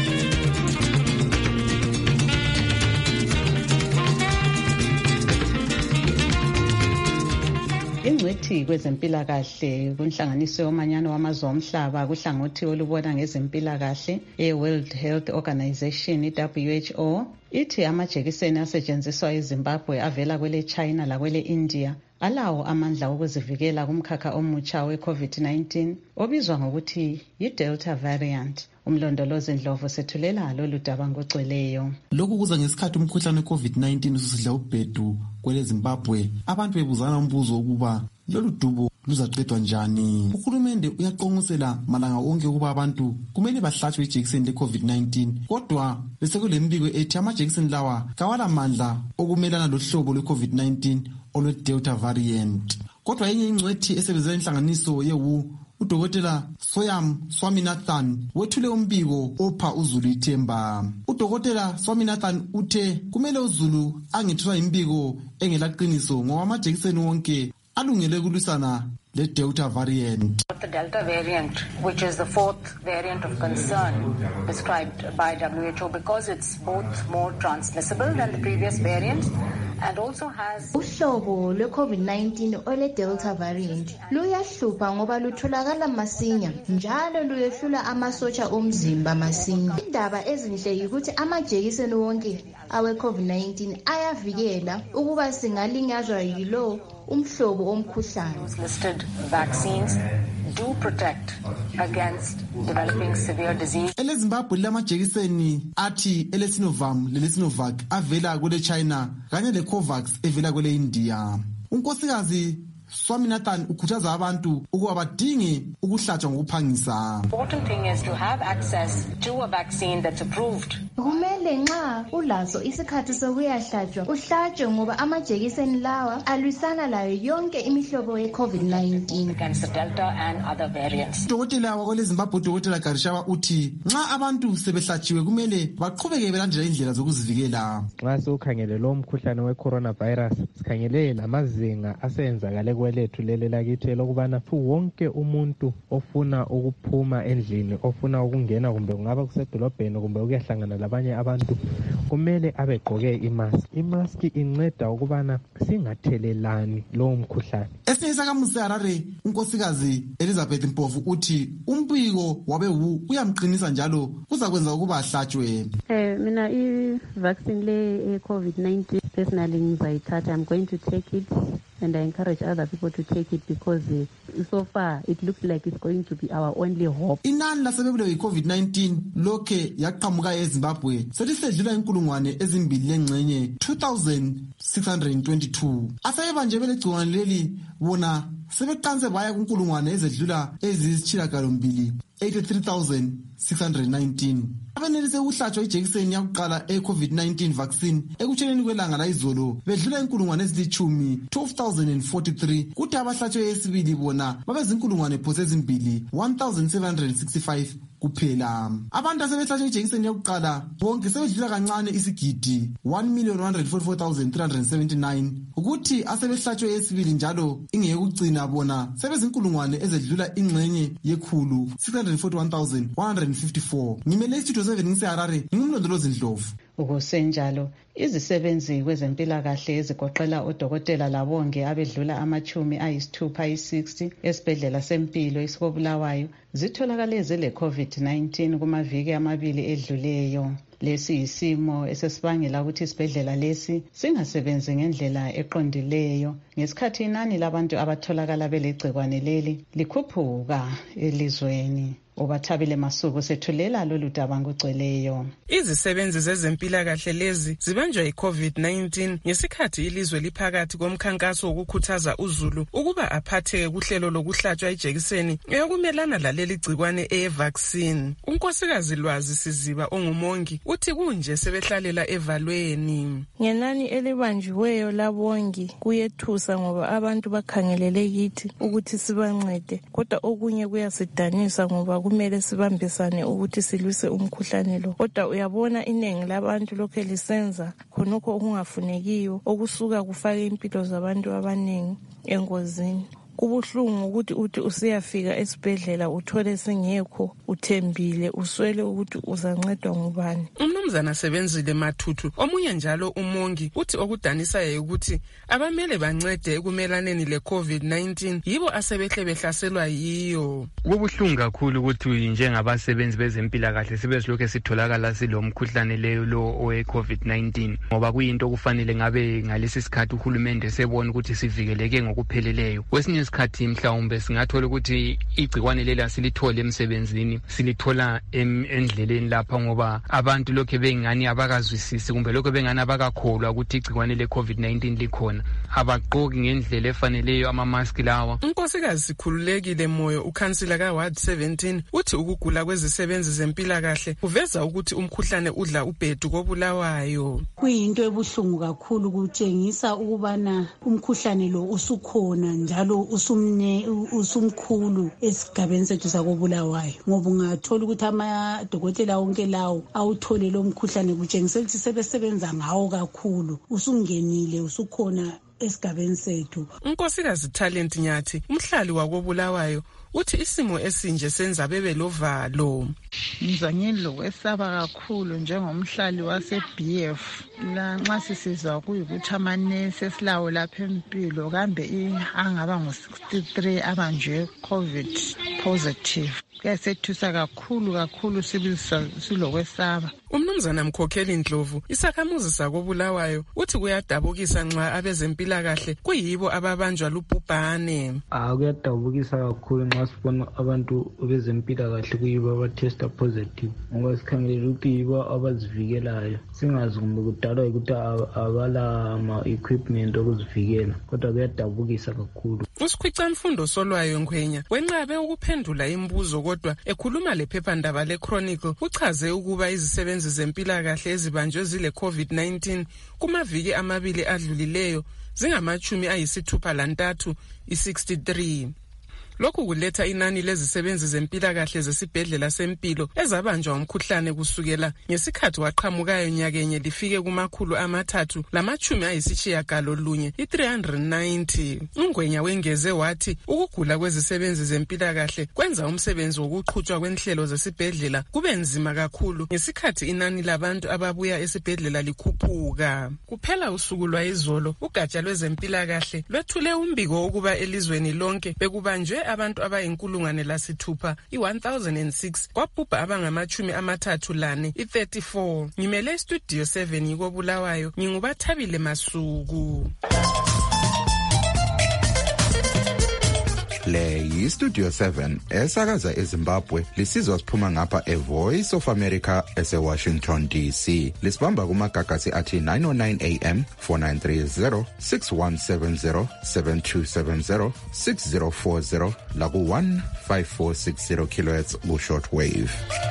Ingcwethi kwezempilakahle kunhlanganiso yomanyano wamazwe omhlaba kuhlangothi olubona ngezempilakahle e-World Health Organization i-W H O ithi amajekiseni asetshenziswa eZimbabwe avela kwele China lakwele India alawo amandla okuzivikela kumkhakha omutsha we-COVID nineteen obizwa ngokuthi yi-Delta variant. Umlondolozi Ndlovu sethulela lolu daba ngogcweleyo. Lokhu kuza ngesikhathi umkhuhlane we-COVID nineteen ususidla ubhedu kwele Zimbabwe. Abantu bebuzana umbuzo ukuba lolu dubo luzaqedwa njani. Uhulumende uyaqonqosela malanga onke ukuba abantu kumele bahlatshwe ijekiseni le-COVID nineteen. Kodwa bese kulembiko ethi amajekiseni lawa kawala mandla okumelana lohlobo lwe-COVID nineteen olwe-Delta variant. Kodwa yenye ingcwethi esebenzela inhlanganiso ye-W H O Udokotela Soyam Swaminathan wethule umbiko opha uZulu ithemba. Udokotela Swaminathan uthe kumele uZulu angethula imbiko engelaqiniso ngoba amajekiseni wonke alungele kulwisana le Delta variant. The Delta variant, which is the fourth variant of concern described by W H O because it's both more transmissible than the previous variants and also has uhlobo lwe-COVID nineteen ole Delta variant luyahlupha ngoba lutholakala masinya njalo luyehlula amasotsha omzimba masinya. Indaba ezinhle yikuthi amajekiseni wonke awe-COVID nineteen ayavikela ukuba singalinyazwa yilo umhlobo omkhuhlane. Listed vaccines do protect against developing severe disease. Ele Zimbabwe lamajekiseni athi ele Sinovac lele Sinovac avela kule China kanye le Covax evela kule India. Unkosikazi Swaminathan ukhuthaza abantu ukuba badinge ukuhlatshwa ngokuphangisa. Important thing is to have access to a vaccine that's approved. Kumele nxa ulazo isikhathi sokuyahlatshwa uhlatshwe ngoba amajekiseni lawa alwisana layo yonke imihlobo ye-COVID nineteen against the Delta and other variants. Udokotela wakwele Zimbabwe Udokotela Garishawa uthi nxa abantu sebehlatshiwe kumele baqhubeke belandela indlela zokuzivikela. Nxa sikhangele lo mkhuhlane we-coronavirus sikhangele lamazinga asenzakale kwelethu lele lakithi lokubana wonke umuntu ofuna ukuphuma endlini ofuna ukungena kumbe kungaba kusedolobheni kumbe ukuyahlangana labanye abantu kumele abegqoke imask. Imask inceda ukubana singathelelani lo mkhuhlane. Esinye sakamusi Harare unkosikazi Elizabeth Mpofu uthi umbiko wabe wu uyamqinisa njalo kuzakwenza ukuba ahlatshwe. Eh mina I vaccine le COVID nineteen personally ngizayithatha. I'm going to take it and I encourage other people to take it because so far it looks like it's going to be our only hope. Inani lasebebulewe yi-COVID nineteen lokhe yaqhamuka eZimbabwe selisedlula inkulungwane ezimbili lengxenye two thousand six hundred twenty-two. Asebanje belegciwane leli bona sebeqanse baya kunkulungwane ezedlula eziyisitshiyagalombili eighty-three thousand six hundred nineteen. Abenelise ukuhlatshwa ijekiseni yakuqala e-COVID nineteen vaccine ekutsheleni kwelanga layizolo bedlula inkulungwane ezilithumi twelve thousand forty-three, kuthi abahlatshwe yesibili bona babezinkulungwane phose ezimbili one thousand seven hundred sixty-five kuphela. Abantu asebehlatshwe ijekiseni yakuqala bonke sebedlula kancane isigidi one million one hundred forty-four thousand three hundred seventy-nine, ukuthi asebehlatshwe yesibili njalo ingeyokugcina bona sebezinkulungwane ezedlula ingxenye yekhulu six hundred forty-one thousand one hundred fifty-four. Ngimele istudio seven ngiseharare, ngimlondolozi Ndlovu. Ukusenjalo izisebenzi kwezempilakahle ezigoqela odokotela labonge abedlula amachumi ayisithupha i-sixty esibhedlela sempilo isikobulawayo zitholakale zile COVID nineteen kumaviki amabili edluleyo. Lesi yisimo esesibangela ukuthi isibhedlela lesi singasebenzi ngendlela eqondileyo ngesikhathi inani labantu abatholakala belegcikwane leli likhuphuka elizweni. Ubathabile Masuku sethulela lolu daba ngogcweleyo. Izisebenzi zezempilakahle lezi zibanjwa yi-COVID nineteen ngesikhathi ilizwe liphakathi komkhankaso wokukhuthaza uzulu ukuba aphatheke kuhlelo lokuhlatshwa ijekiseni eyokumelana laleli gcikwane eye-vaccine. Unkosikazi Lwazi Siziba ongumongi uthi kunje sebehlalela evalweni. Ngenani elibanjiweyo labongi kuyethusa ngoba abantu bakhangelele kithi ukuthi sibancede, kodwa okunye kuyasidanisa ngoba kumele sibambisane ukuthi silwise umkhuhlane lo. Kodwa uyabona iningi labantu lokho lisenza khonokho okungafunekiyo okusuka kufake impilo zabantu abaningi engozini. Kubuhlungu ukuthi uthi usiyafika esibhedlela uthole singekho, uthembile uswele ukuthi uzancedwa ngubani. Umnumzana Sebenzile Mathuthu omunye njalo umongi uthi okudanisayo ukuthi abamele bancede ekumelaneni le-COVID nineteen yibo asebehle behlaselwa yiyo. Kubuhlungu kakhulu ukuthi njengabasebenzi bezempilakahle sebezilokhu sitholakala silomkhuhlane leyo lo owe-COVID nineteen ngoba kuyinto kufanele ngabe ngalesi sikhathi uhulumende sebona ukuthi sivikeleke ngokupheleleyo. Kwesinye isikhathi mhlawumbe singathola ukuthi igcikwane leli asilithole emsebenzini, silithola endleleni lapha ngoba abantu lokho bengani abakazwisisi kumbe lokho bengani abakakholwa ukuthi igcikwane le-COVID nineteen likhona, abaqoki ngendlela efaneleyo ama-mask lawa. Unkosikazi Sikhululekile Moyo ukhansila ka-Ward seventeen uthi ukugula kwezisebenzi zempilakahle kuveza ukuthi umkhuhlane udla ubhedu kobulawayo. Kuyinto ebuhlungu kakhulu kutshengisa ukubana umkhuhlane lo usukhona njalo usumne usumkhulu esigabeni sethu sakobulawayo, ngoba ungathola ukuthi amadokotela wonke lawo awuthole lo mkhuhlane kutshengisa ukuthi sebesebenza ngawo kakhulu, usungenile usukhona esigabeni sethu. Unkosikazi Talent Nyathi umhlali wakobulawayo uthi isimo esinje senza bebe lovalo. Ngizanyeni lokwesaba kakhulu njengomhlali wase-B F la nxa sisizwa kuyikuthi amanesi esilawo lapha empilo kambe angaba ngu-sixty-three abanjwe COVID positive. Kuyasethusa kakhulu kakhulu silokwesaba. Umnumzana Mkhokheli Ndlovu isakhamuzi sakobulawayo uthi kuyadabukisa nxa abezempilakahle kuyibo ababanjwa lubhubhane. Ah kuyadabukisa kakhulu nxa sibona abantu bezempilakahle kuyibo abatesta positive ngoba sikhangelela ukuthi yibo abazivikelayo, singazi kumbe kudalwa ukuthi abala ama-equipment okuzivikela, kodwa kuyadabukisa kakhulu. uSikhwicamfundo Solwayo Ngwenya wenqabe ukuphendula imibuzo kodwa ekhuluma lephephandaba le-Chronicle uchaze ukuba izisebenzi zempilakahle ezibanjwe zile COVID nineteen kumaviki amabili adlulileyo zingamachumi ayisithupha lantathu i-sixty-three. Lokhu kuletha inani lezisebenzi zempilakahle zesibhedlela sempilo ezabanjwa umkhuhlane kusukela ngesikhathi waqhamukayo nyakenye lifike kumakhulu amathathu lamachumi ayisitshiyagalolunye i-three hundred ninety. Ungwenya wengeze wathi ukugula kwezisebenzi zempilakahle kwenza umsebenzi wokuqhutshwa kwenhlelo zesibhedlela kube nzima kakhulu ngesikhathi inani labantu ababuya esibhedlela likhuphuka. Kuphela usuku lwayizolo ugatsha lwezempilakahle lwethule umbiko ukuba elizweni lonke bekubanjwe abantu abayinkulungwane lasithupha i-one thousand six kwabhubha abangamachumi amathathu lane i-thirty-four. Ngimele istudio seven yikobulawayo ngingubathabile Masuku. Le yi-Studio seven esakaza eZimbabwe lisizwa siphuma ngapha eVoice of America ese-Washington D C. Lisibamba kumagagasi athi nine oh nine A M, four nine three zero, six one seven zero, seven two seven zero, six zero four zero laku one five four six zero kilohertz ku-shortwave.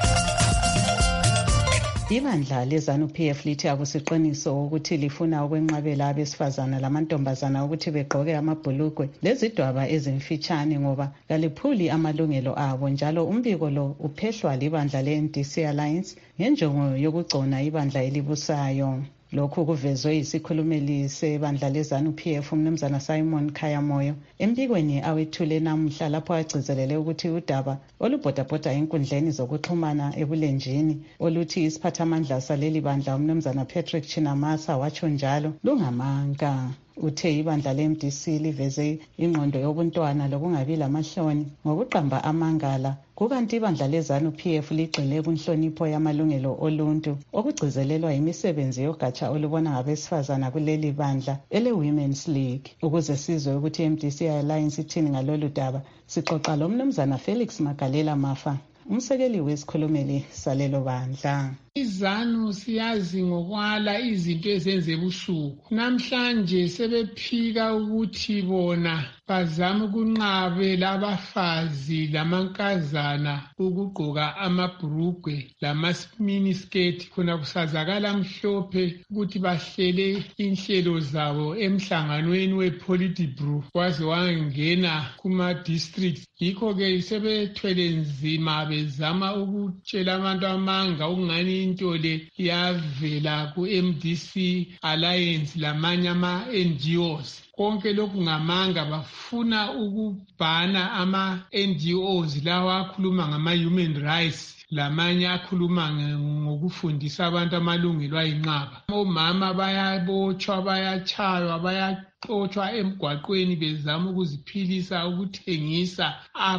Ibandla leZANU-P F lithi akusiqiniso ukuthi lifuna ukwenqabela abesifazana lamantombazana ukuthi begqoke amabhulukwe lezidwaba ezimfitshane ngoba kaliphuli amalungelo abo, njalo umbiko lo uphehlwa libandla le-N D C Alliance ngenjongo yokugcona ibandla elibusayo. Lokhu kuvezwe yisikhulumeli sebandla leZANU-P F umnumzana Simon Khayamoyo embikweni awethule namuhla lapho agcizelele ukuthi udaba olubhodabhoda enkundleni zokuxhumana ebulenjini oluthi isiphathamandla saleli bandla umnumzana Patrick Chinamasa watsho njalo lungamanga. Uthe ibandla le-M D C liveze ingqondo yobuntwana lokungabi lamahloni ngokuqamba amangala, kukanti ibandla leZANU-P F ligxile kunhlonipho yamalungelo oluntu okugcizelelwa imisebenzi yogatsha olubona ngabesifazana kuleli bandla ele-Women's League. Ukuze sizwe ukuthi i-M D C Alliance ithini ngalolu daba, sixoxa lo mnumzana Felix Magalela Mafa, umsekeli wesikhulumeli salelo bandla. IZANU siyazi ngokwala izinto ezenze ebusuku. Namhlanje sebephika ukuthi bona bazama ukunqabe labafazi lamankazana ukugqoka amabhurugwe lama-miniskirt khona kusazakala mhlophe ukuthi bahlele inhlelo zabo emhlanganweni we-Politburo waze wangena kuma-district. Yikho-ke sebethwele nzima bezama ukutshela abantu amanga ukungani into le yavela ku-M D C Alliance lamanye ama-N G Os. Konke lokhu ngamanga bafuna ukubhana ama-N G Os lawa akhuluma ngama-human rights lamanye akhuluma ngokufundisa abantu amalungelo ayinqaba. Omama bayabotshwa, bayachaywa, bayaxotshwa emgwaqweni bezama ukuziphilisa ukuthengisa.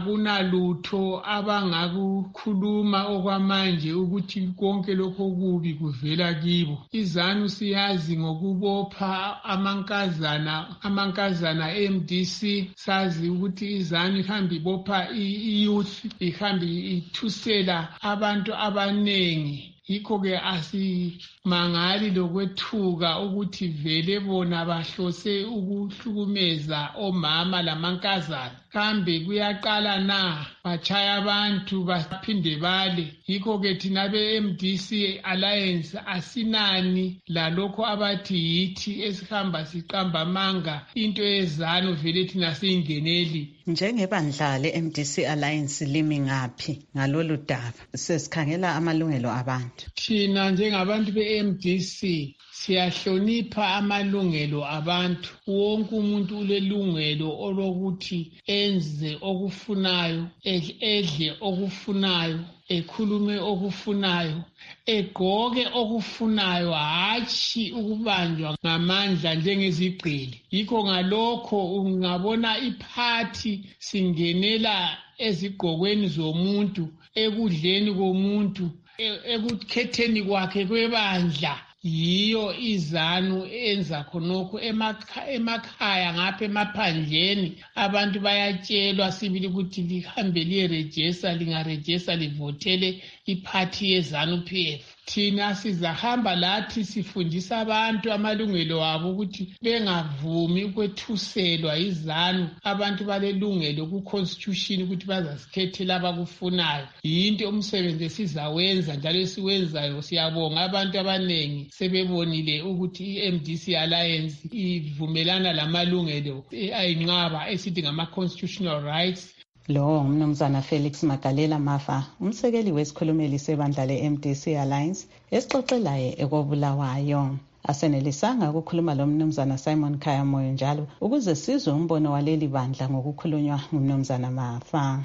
Akunalutho abangakukhuluma okwamanje ukuthi konke lokho kubi kuvela kibo. IZANU siyazi ngokubopha amankazana amankazana e-M D C, sazi ukuthi iZANU ihamba ibopha i-youth, ihamba ithusela abantu abanengi. Yikho-ke asimangali lokwethuka ukuthi vele bona bahlose ukuhlukumeza omama lamankazana. Kambe kuyaqala na bachaya abantu baphinde bale. Yikho-ke thina be-M D C Alliance asinani lalokho abathi yithi esihamba siqamba amanga into yeZANU vele thina siyingeneli. Njengebandla le-M D C Alliance limi ngaphi ngalolu daba? Sesikhangela amalungelo abantu. Thina njengabantu be-M D C siyahlonipha amalungelo abantu. Wonke umuntu ulelungelo olokuthi enze okufunayo, edle okufunayo, ekhulume okufunayo, egqoke okufunayo, hatshi ukubanjwa ngamandla njengezigqili. Yikho ngalokho ungabona iphathi singenela ezigqokweni zomuntu, ekudleni komuntu, ekukhetheni kwakhe kwebandla. Yiyo iZANU enza khonokho emakhaya ngapha emaphandleni. Abantu bayatshelwa sibili ukuthi lihambe liyerejesa, lingarejesa livotele iphathi yeZANU-P F. Thina sizahamba lathi sifundisa abantu amalungelo abo ukuthi bengavumi ukwethuselwa iZANU. Abantu balelungelo ku-constitution ukuthi bazasikhethela abakufunayo. Yinto umsebenzi esizawenza njalo esiwenzayo. Siyabonga abantu abanengi sebebonile ukuthi i-M D C Alliance ivumelana lamalungelo ayinqaba esithi ngama-constitutional rights. Lo umnumzana Felix Magalela Mafa, umsekeli wesikhulumeli sebandla le-M D C Alliance esixoxelaye ekobulawayo. Asenelisanga ukukhuluma lo mnumzana Simon Khayamoyo njalo ukuze sizwe umbono waleli bandla ngokukhulunywa ngumnumzana Mafa.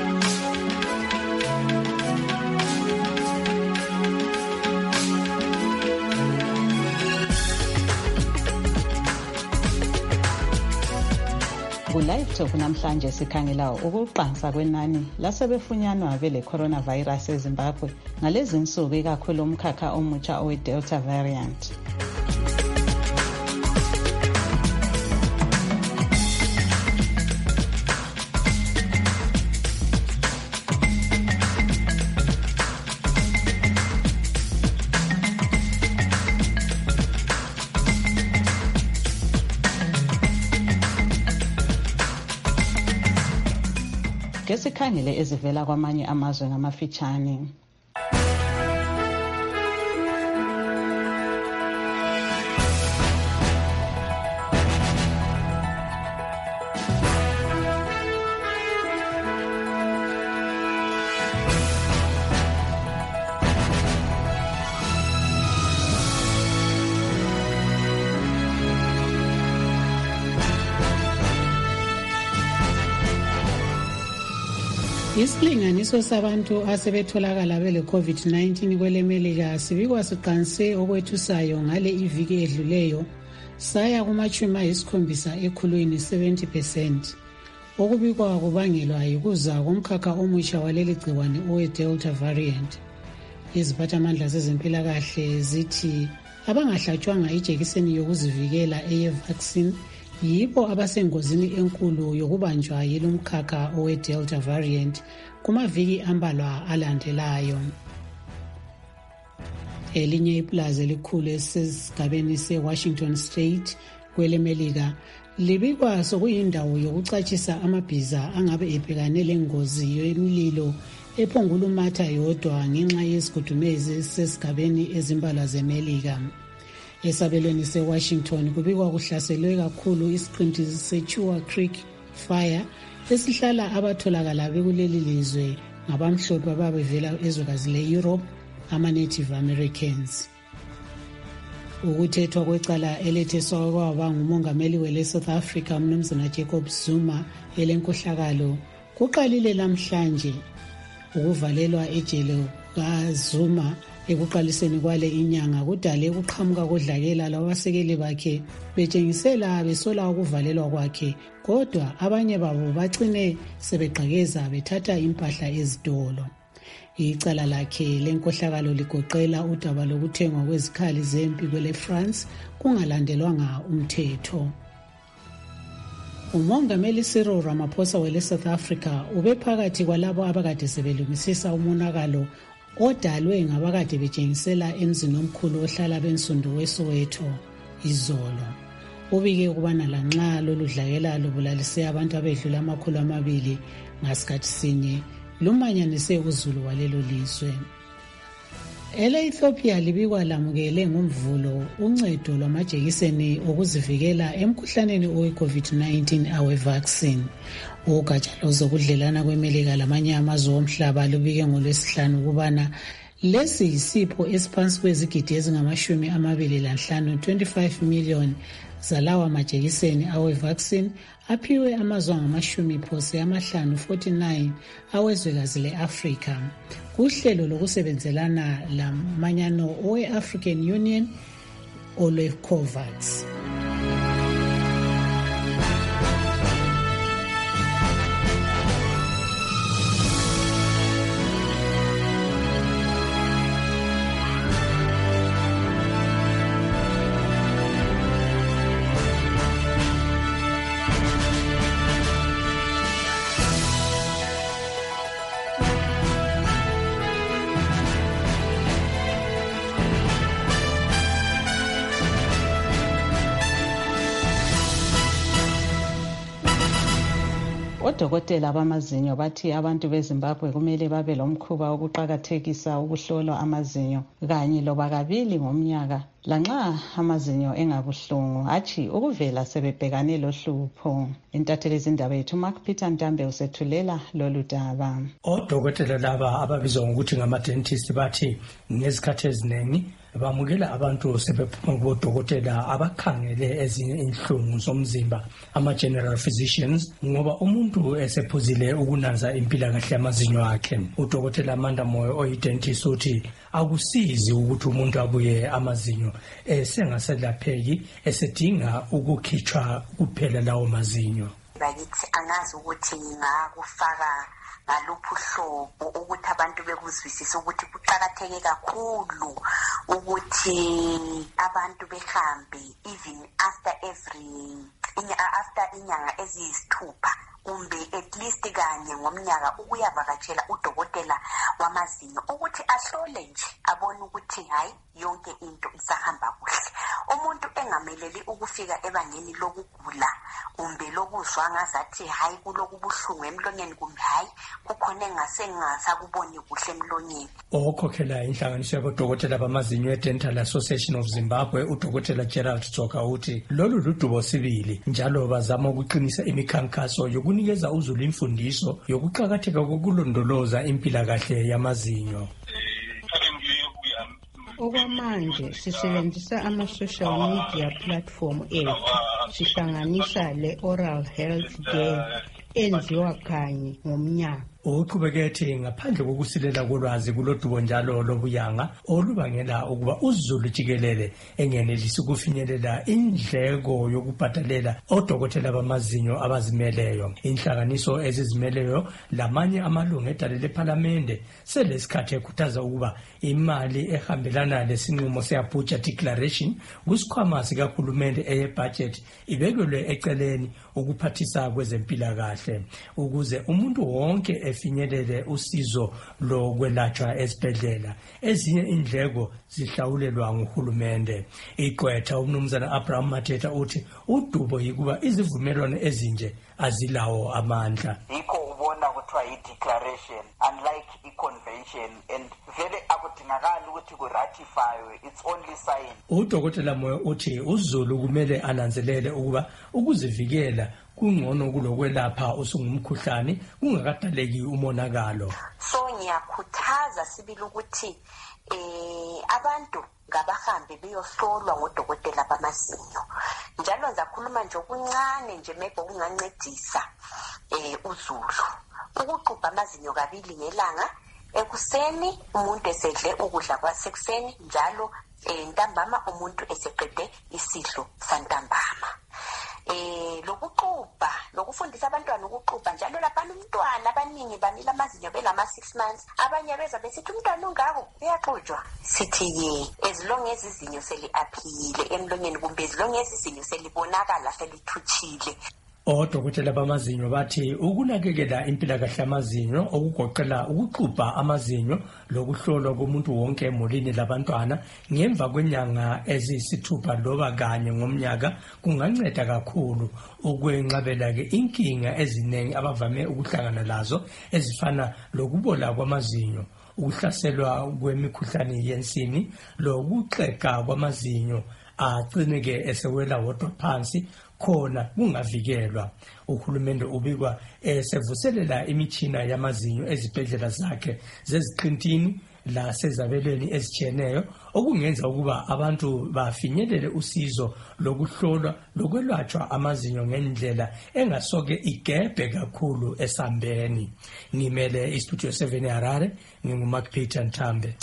Ku-Live Talk namhlanje sikhangela ukuqansa kwenani lasebefunyanwa bele coronavirus eZimbabwe ngalezi nsuku ikakhulu umkhakha omutsha owe-Delta variant. Ake sikhangele ezivela kwamanye amazwe ngamafitshane. Isilinganiso sabantu asebetholakala bele COVID nineteen kwele Melika sibikwa siqanse okwethusayo ngale iviki edluleyo saya kumachumi ayisikhombisa ekhulwini seventy percent. Okubikwa kubangelwa yikuza komkhakha omutsha waleli gciwane owe-Delta variant. Iziphathamandla zezempilakahle zithi abangahlatshwanga ijekiseni yokuzivikela eye-vaccine yibo abasengozini enkulu yokubanjwa yilomkhakha owe-Delta variant kumaviki ambalwa alandelayo. Elinye ipulazi elikhulu esesigabeni se-Washington State kwele Melika libikwa sokuyindawo yokucatshisa amabhiza angabe ebhekane lengozi yemililo ephongulumatha yodwa ngenxa yesigudumezi sesigabeni ezimbalwa zeMelika. Esabelweni se-Washington kubikwa kuhlaselwe kakhulu isiqinti se-Chua Creek Fire esihlala abatholakala bekuleli lizwe ngabamhlophe ababevela ezwekazi le-Europe, ama-Native Americans. Ukuthethwa kwecala eletheswa kwaba ngumongameli wele South Africa uMnumzana Jacob Zuma elenkohlakalo kuqalile namhlanje. Ukuvalelwa ejele kaZuma ekuqaliseni kwale inyanga kudale ukuqhamuka kodlakela labasekeli bakhe betshengisela besola ukuvalelwa kwakhe, kodwa abanye babo bacine sebegqekeza bethatha impahla ezitolo. Icala lakhe lenkohlakalo ligoqela udaba lokuthengwa kwezikhali zempi kwele France kungalandelwanga umthetho. Umongameli Cyril Ramaphosa wele South Africa ubephakathi kwalabo abakade sebelungisisa umonakalo odalwe ngabakade betshengisela emzini omkhulu ohlala bensundu weSoweto izolo. Ubike ukubana lanxa lolu dlakela lubulalise abantu abedlula amakhulu amabili ngasikhathi sinye lumanyanise uzulu walelo lizwe. Ele-Ethiopia libikwa lamukele ngomvulo uncedo lwamajekiseni okuzivikela emkhuhlaneni owe-COVID nineteen awe-vaccine. Ugatsha lozokudlelana kweMelika lamanye amazwe omhlaba lubike ngolwesihlanu ukubana lesi yisipho esiphansi kwezigidi ezingamashumi amabili lanhlanu twenty-five million zalawa majekiseni awe-vaccine aphiwe amazwe angamashumi phose amahlanu forty-nine awezwekazi le-Afrika kuhlelo lokusebenzelana lamanyano owe-African Union olwe-COVAX. Odokotela bamazinyo bathi abantu beZimbabwe kumele babe lomkhuba wokuqakathekisa ukuhlolwa amazinyo kanye loba kabili ngomnyaka lanxa amazinyo engabuhlungu, hatshi ukuvela sebebhekane lohlupho. Intatheli zindaba yethu Mark Peter Ntambe usethulela lolu daba. Odokotela laba ababizwa ngokuthi ngama-dentist bathi ngezikhathi eziningi bamukela abantu sebephuma kubodokotela abakhangele ezinye inhlungu zomzimba, ama-general physicians, ngoba umuntu esephuzile ukunaza impilakahle yamazinyo akhe. Udokotela Amanda Moyo oyi-dentist uthi akusizi ukuthi umuntu abuye amazinyo esengaselapheki esedinga ukukhitshwa kuphela lawo mazinyo. Bakithi angazi ukuthi ngingakufaka ngaluphi uhlobo ukuthi abantu bekuzwisisa ukuthi kuqakatheke kakhulu ukuthi abantu behambe even after every after inyanga eziyisithupha kumbe at least kanye ngomnyaka ukuyavakatshela udokotela wamazinyo ukuthi ahlole nje abone ukuthi hayi yonke into isahamba kuhle. Umuntu engameleli ukufika ebangeni lokugula kumbe lokuzwa ngazathi hayi kulokubuhlungu emlonyeni kumbe hayi kukhona engasengasakuboni kuhle emlonyeni. Okhokhela inhlanganiso yabodokotela bamazinyo e-Dental Association of Zimbabwe udokotela Gerald Tsoka uthi lolu ludubo sibili njalo bazama ukuqinisa imikhankaso yokunikeza uzulu imfundiso yokuqhakatheka kokulondoloza impilakahle yamazinyo. Okwamanje sisebenzisa ama-social media platform ethu sihlanganisa le-Oral Health Day enziwa kanye ngomnyaka. Uqhubeke ethi ngaphandle kokusilela kolwazi kulodubo njalo lobuyanga olubangela ukuba uzulu jikelele engenelisi ukufinyelela indleko yokubhadalela odokotela bamazinyo abazimeleyo. Inhlanganiso ezizimeleyo lamanye amalungu edale lephalamende selesikhathi ekhuthaza ukuba imali ehambelana lesinqumo se-Abuja Declaration kusikhwama sikahulumende eye-budget ibekelwe eceleni ukuphathisa kwezempilakahle ukuze umuntu wonke efinyelele usizo lokwelatshwa esibhedlela. Ezinye indleko zihlawulelwa nguhulumende. Igqwetha umnumzana Abraham Mateta uthi udubo yikuba izivumelwano ezinje azilawo amandla. Yikho ubona kuthiwa i-declaration unlike i-convention and vele akudingakali ukuthi kuratifywe, it's only sign. Udokotela Moyo uthi uzulu kumele ananzelele ukuba ukuzivikela kungcono kulokwelapha usungumkhuhlane kungakadaleki umonakalo. So ngiyakhuthaza sibili ukuthi eh abantu ngabahambe beyohlolwa ngodokotela bamazinyo. Njalo ngizakhuluma nje okuncane nje maybe okungancedisa eh uzulu. Ukuqubha amazinyo kabili ngelanga, ekuseni umuntu esedle ukudla kwasekuseni njalo entambama umuntu eseqede isidlo santambama. Eh lokuqubha lokufundisa abantwana ukuqubha njalo lapha umntwana abaningi bamila amazinyo belama six months abanye beza besithi umntwana ungako uyaxujwa sithi ye as long as izinyo seli aphile emlonyeni kumbe as long as izinyo selibonakala selithuthile. Odokotela bamazinyo bathi ukunakekela impilakahle yamazinyo okugoqela ukuqubha amazinyo lokuhlolwa komuntu wonke emulini labantwana ngemva kwenyanga eziyisithupha loba kanye ngomnyaka kunganceda kakhulu ukwenqabela ke inkinga eziningi abavame ukuhlangana lazo ezifana lokubola kwamazinyo, ukuhlaselwa kwemikhuhlane yensini, lokuxega kwamazinyo agcineke esewela wodwa phansi khona kungavikelwa. Uhulumende ubikwa esevuselela imitshina yamazinyo ezibhedlela zakhe zeziqintini lasezabelweni ezitshiyeneyo okungenza ukuba abantu bafinyelele usizo lokuhlolwa lokwelatshwa amazinyo ngendlela engasoke igebhe kakhulu esambeni. Ngimele iStudio seven eHarare, nginguMark Peter Nthambe.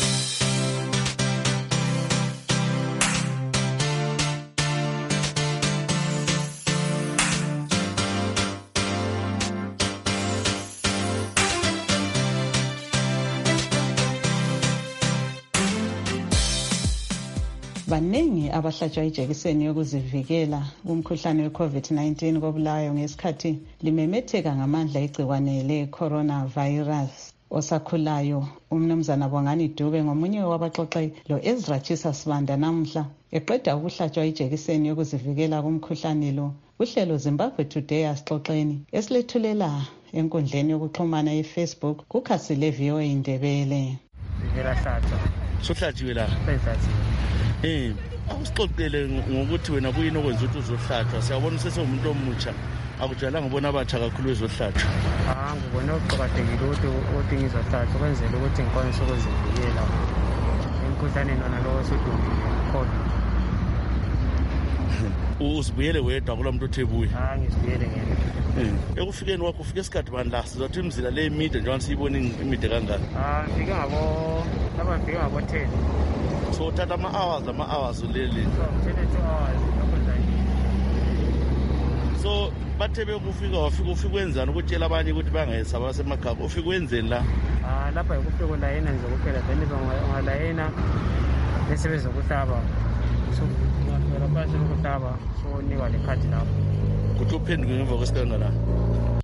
Baningi abahlatshwa ijekiseni yokuzivikela kumkhuhlane we-COVID nineteen kobulawayo ngesikhathi limemetheka ngamandla igciwane le-coronavirus. Osakhulayo umnumzana Bongani Dube ngomunye wabaxoxe lo Ezra Chisa Sibanda namhla eqeda ukuhlatshwa ijekiseni yokuzivikela kumkhuhlane lo. Uhlelo Zimbabwe Today asixoxeni esilethulela enkundleni yokuxhumana ye-Facebook kukhasi le-V O A Indebele. Vela hlatshwa. Sohlatshiwe la. Senhlatshiwe. Eh, awusixoxele ngokuthi wena kuyini okwenza ukuthi uzohlatshwa. Siyabona usesewumuntu omutsha. Akujalanga ubona abatsha kakhulu bezohlatshwa. Ah, ngibona ukuqhakathekile ukuthi ukuthi ngizohlatshwa kwenzela ukuthi ngikwanise ukuzivikela emkhuhlaneni nona lo osudumile COVID. Uzibuyele wedwa kulomuntu othebuye. Ah, ngizibuyele ngene. Eh, ekufikeni wakho ufike esikhathi bani la sizothi imizila le emide njengoba siyibona imide kangaka. Ah, ngifike ngabo lapha ngifike ngabo ten. So uthatha ama-hours ama-hours leli. So ngithethe two hours lokho nje. So bathe bekufika wafika ufika wenzani ukutshela abanye ukuthi bangayesaba basemakhaya ufika wenzeni la? Ah, lapha ikufika ulayena nje kuphela then ungalayena bese bezokuhlaba. So ngafika phansi lokuhlaba so unikwa le card lapho. Kuthi uphenduke ngemva kwesikhathi la?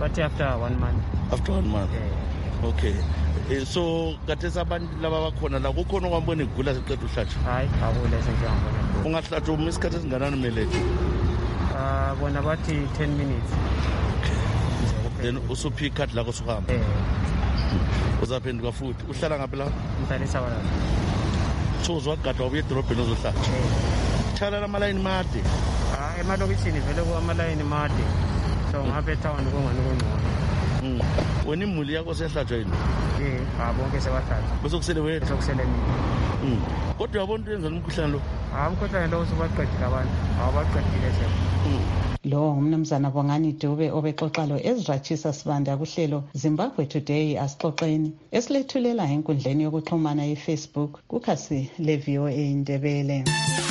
but after one month. After one month? Yeah. Okay. Eh, so kathesa abantu laba bakhona la kukhona okwambona igula seqeda uhlatshwa? Hayi, akule sengiyambona. Ungahlatshwa uma isikhathi esinganani umelethe? Ah, bona bathi ten minutes. Then usuphi ikhadi lakho sokuhamba? Eh. Uzaphenduka futhi. Uhlala ngaphi la? Ngihlala eSawala. So uzwagada ubuye edolobheni uzohlatshwa? Thala lamalayini made. Ah, emalokishini vele kuamalayini made. So ngapha etown kungani kungcono. Mm. Wena imuli yakho sehlatshwa yini? Eh, ha bonke sebahlatshwa. Bese kusele wena? Bese kusele mina. Mm. Kodwa yabona into yenza umkhuhlane lo? Ah, umkhuhlane lo usubaqedile abantu. Awabaqedile nje. Mm. Lo ngumnumzana Bongani Dube obexoxa lo Ezratshisa Sibanda kuhlelo Zimbabwe Today asixoxeni esilethulela enkundleni yokuxhumana eFacebook kukhasi le-V O A Indebele.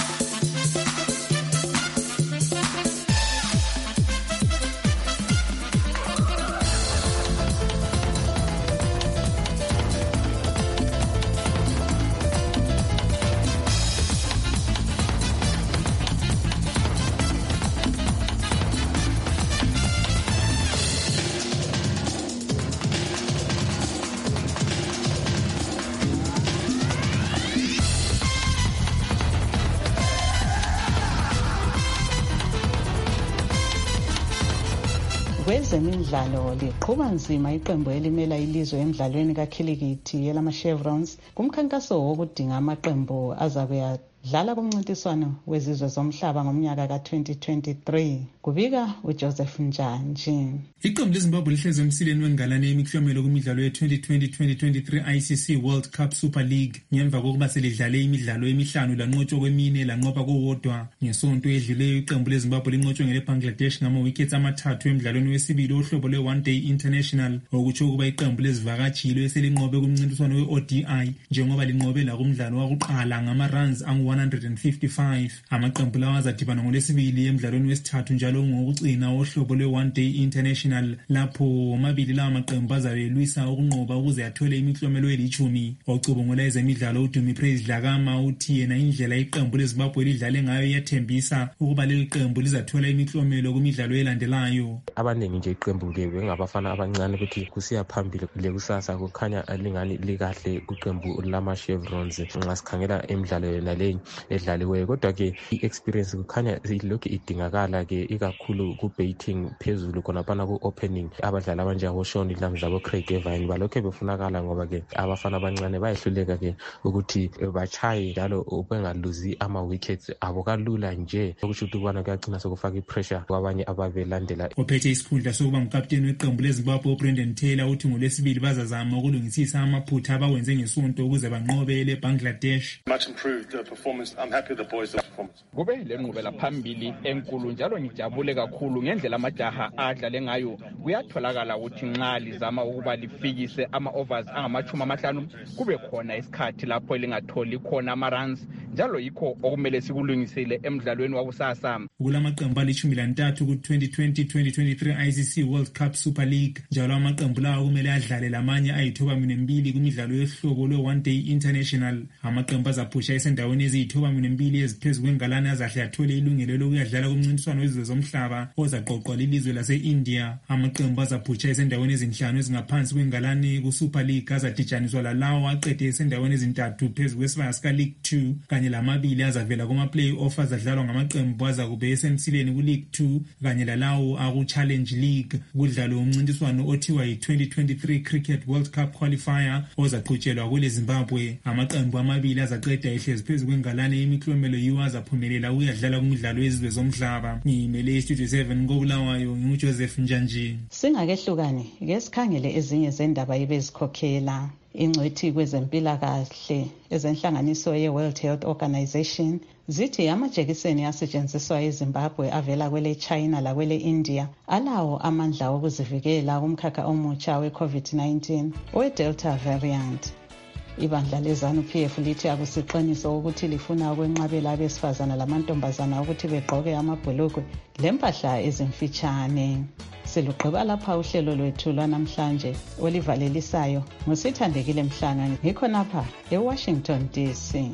Kwezemidlalo liqhuba nzima iqembu elimela ilizwe emidlalweni kakhilikithi yelama-Chevrons kumkhankaso wokudinga amaqembu azabe dlala kumncintiswano wezizwe zomhlaba ngomnyaka ka-twenty twenty-three kubika uJoseph Njanji. Iqembu leZimbabwe lihlezi emsileni wengalane yemiklomelo kumidlalo ye-twenty twenty to twenty twenty-three I C C World Cup Super League ngemva kokuba selidlale imidlalo emihlanu lanqotshwa kwemine lanqoba kowodwa. Ngesonto edluleyo iqembu leZimbabwe linqotshwe ngeleBangladesh ngama-wickets amathathu emidlalweni wesibili ohlobo lwe-One Day International okutsho ukuba iqembu lezivakatshilo eselinqobe kumncintiswano we-O D I njengoba linqobe lakumdlalo wakuqala ngama-runs angu one hundred fifty-five. Amaqembu lawa azadibana ngolwesibili emidlalweni wesithathu njalo ngokucina ohlobo lwe-One Day International lapho omabili lawa maqembu azabe elwisa ukunqoba ukuze athole imiklomelo elithumi. Ocubungula ezemidlalo uDumi Praise Dlakama uthi yena indlela iqembu leZimbabwe lidlale ngayo iyathembisa ukuba leli qembu lizathola imiklomelo kumidlalo elandelayo. Abaningi nje iqembu ke bengabafana abancane ukuthi kusiya phambili lekusasa kukhanya lingani likahle kuqembu lama-Chevrons nxa sikhangela emidlalo yona leyi edlaliweyo, kodwa ke i-experience kukhanya ilokhu idingakala ke ikakhulu ku-baiting phezulu khonaphana ku-opening. Abadlali abanjengabo Sean Lams labo Craig Evans balokhu befunakala ngoba ke abafana abancane bayehluleka ke ukuthi bachaye njalo bengaluzi ama-wickets abo kalula nje okusho ukuthi ukubana kuyagcina sokufaka i-pressure kwabanye ababelandela. Ophethe isikhundla sokuba ngukapteni weqembu leZimbabwe uBrendan Taylor uthi ngolwesibili bazazama ukulungisisa amaphutha abawenze ngesonto ukuze banqobe leBangladesh. Much improved the performance. I'm happy with the boys' performance. Kube lenqubela phambili enkulu njalo ngijabule kakhulu ngendlela amajaha adlale ngayo. Kuyatholakala ukuthi nxa lizama ukuba lifikise ama-overs angamachumi amahlanu kube khona isikhathi lapho lingatholi khona ama-runs njalo yikho okumele sikulungisile emidlalweni wakusasa. Kulamaqembu alishumi lantathu ku-twenty twenty to twenty twenty-three I C C World Cup Super League njalo amaqembu lawo kumele adlale lamanye ayithoba minembili kumidlalo yohlobo lwe-One Day International. Amaqembu azaphusha esendaweni eziyithoba minembili eziphezu kwengalane azahle athole ilungelo lokuyadlala kumncintiswano wezizwe zomhlaba ozaqoqwa lilizwe lase-India. Amaqembu azaphusha esendaweni ezinhlanu ezingaphansi kwengalane ku-Super League azadijaniswa lalawo aqede esendaweni ezintathu phezu kwesibaya sika-League two kanye lamabili azavela kuma-play-off azadlalwa ngamaqembu azakube esemsileni ku-League two kanye lalawo aku-Challenge League. Kudlalo umncintiswano othiwa yi-twenty twenty-three Cricket World Cup Qualifier ozaqhutshelwa kule Zimbabwe. Amaqembu amabili azaqeda ehlezi phezu kwengalane imiklomelo yiwo azaphumelela ukuyadlala kumidlalo yezizwe zomhlaba. Ngimele iStudio seven koBulawayo nguJoseph Njanji. Singakehlukani ke sikhangele ezinye zendaba ebezikhokhela. Ingcwethi kwezempilakahle ezenhlanganiso ye-World Health Organization zithi amajekiseni asetshenziswa eZimbabwe avela kwele China lakwele India alawo amandla okuzivikela kumkhakha omutsha we-COVID nineteen owe-Delta variant. Ibandla leZANU-P F lithi akusiqiniso ukuthi lifuna ukwenqabela abesifazana lamantombazana ukuthi begqoke amabhulukwe lempahla ezimfitshane. Silugqiba lapha uhlelo lwethu lwanamhlanje olivalelisayo ngusithandekile Mhlanga ngikhonapha eWashington D C.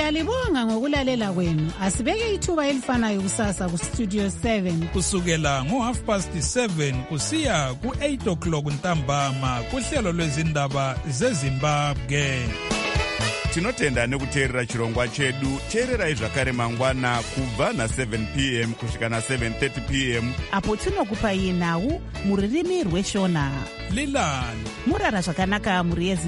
Siyalibonga ngokulalela kwenu. Asibeke ithuba elifanayo kusasa ku Studio seven. Kusukela ngo half past seven kusiya ku eight o'clock ntambama kuhlelo lwezindaba zeZimbabwe. Tinotenda nekuteerera chirongwa chedu. Teererai zvakare mangwana kubva na seven p m kusvika na seven thirty p m apo tinokupai nhau muririmi rweshona. Lilani murara zvakanaka muri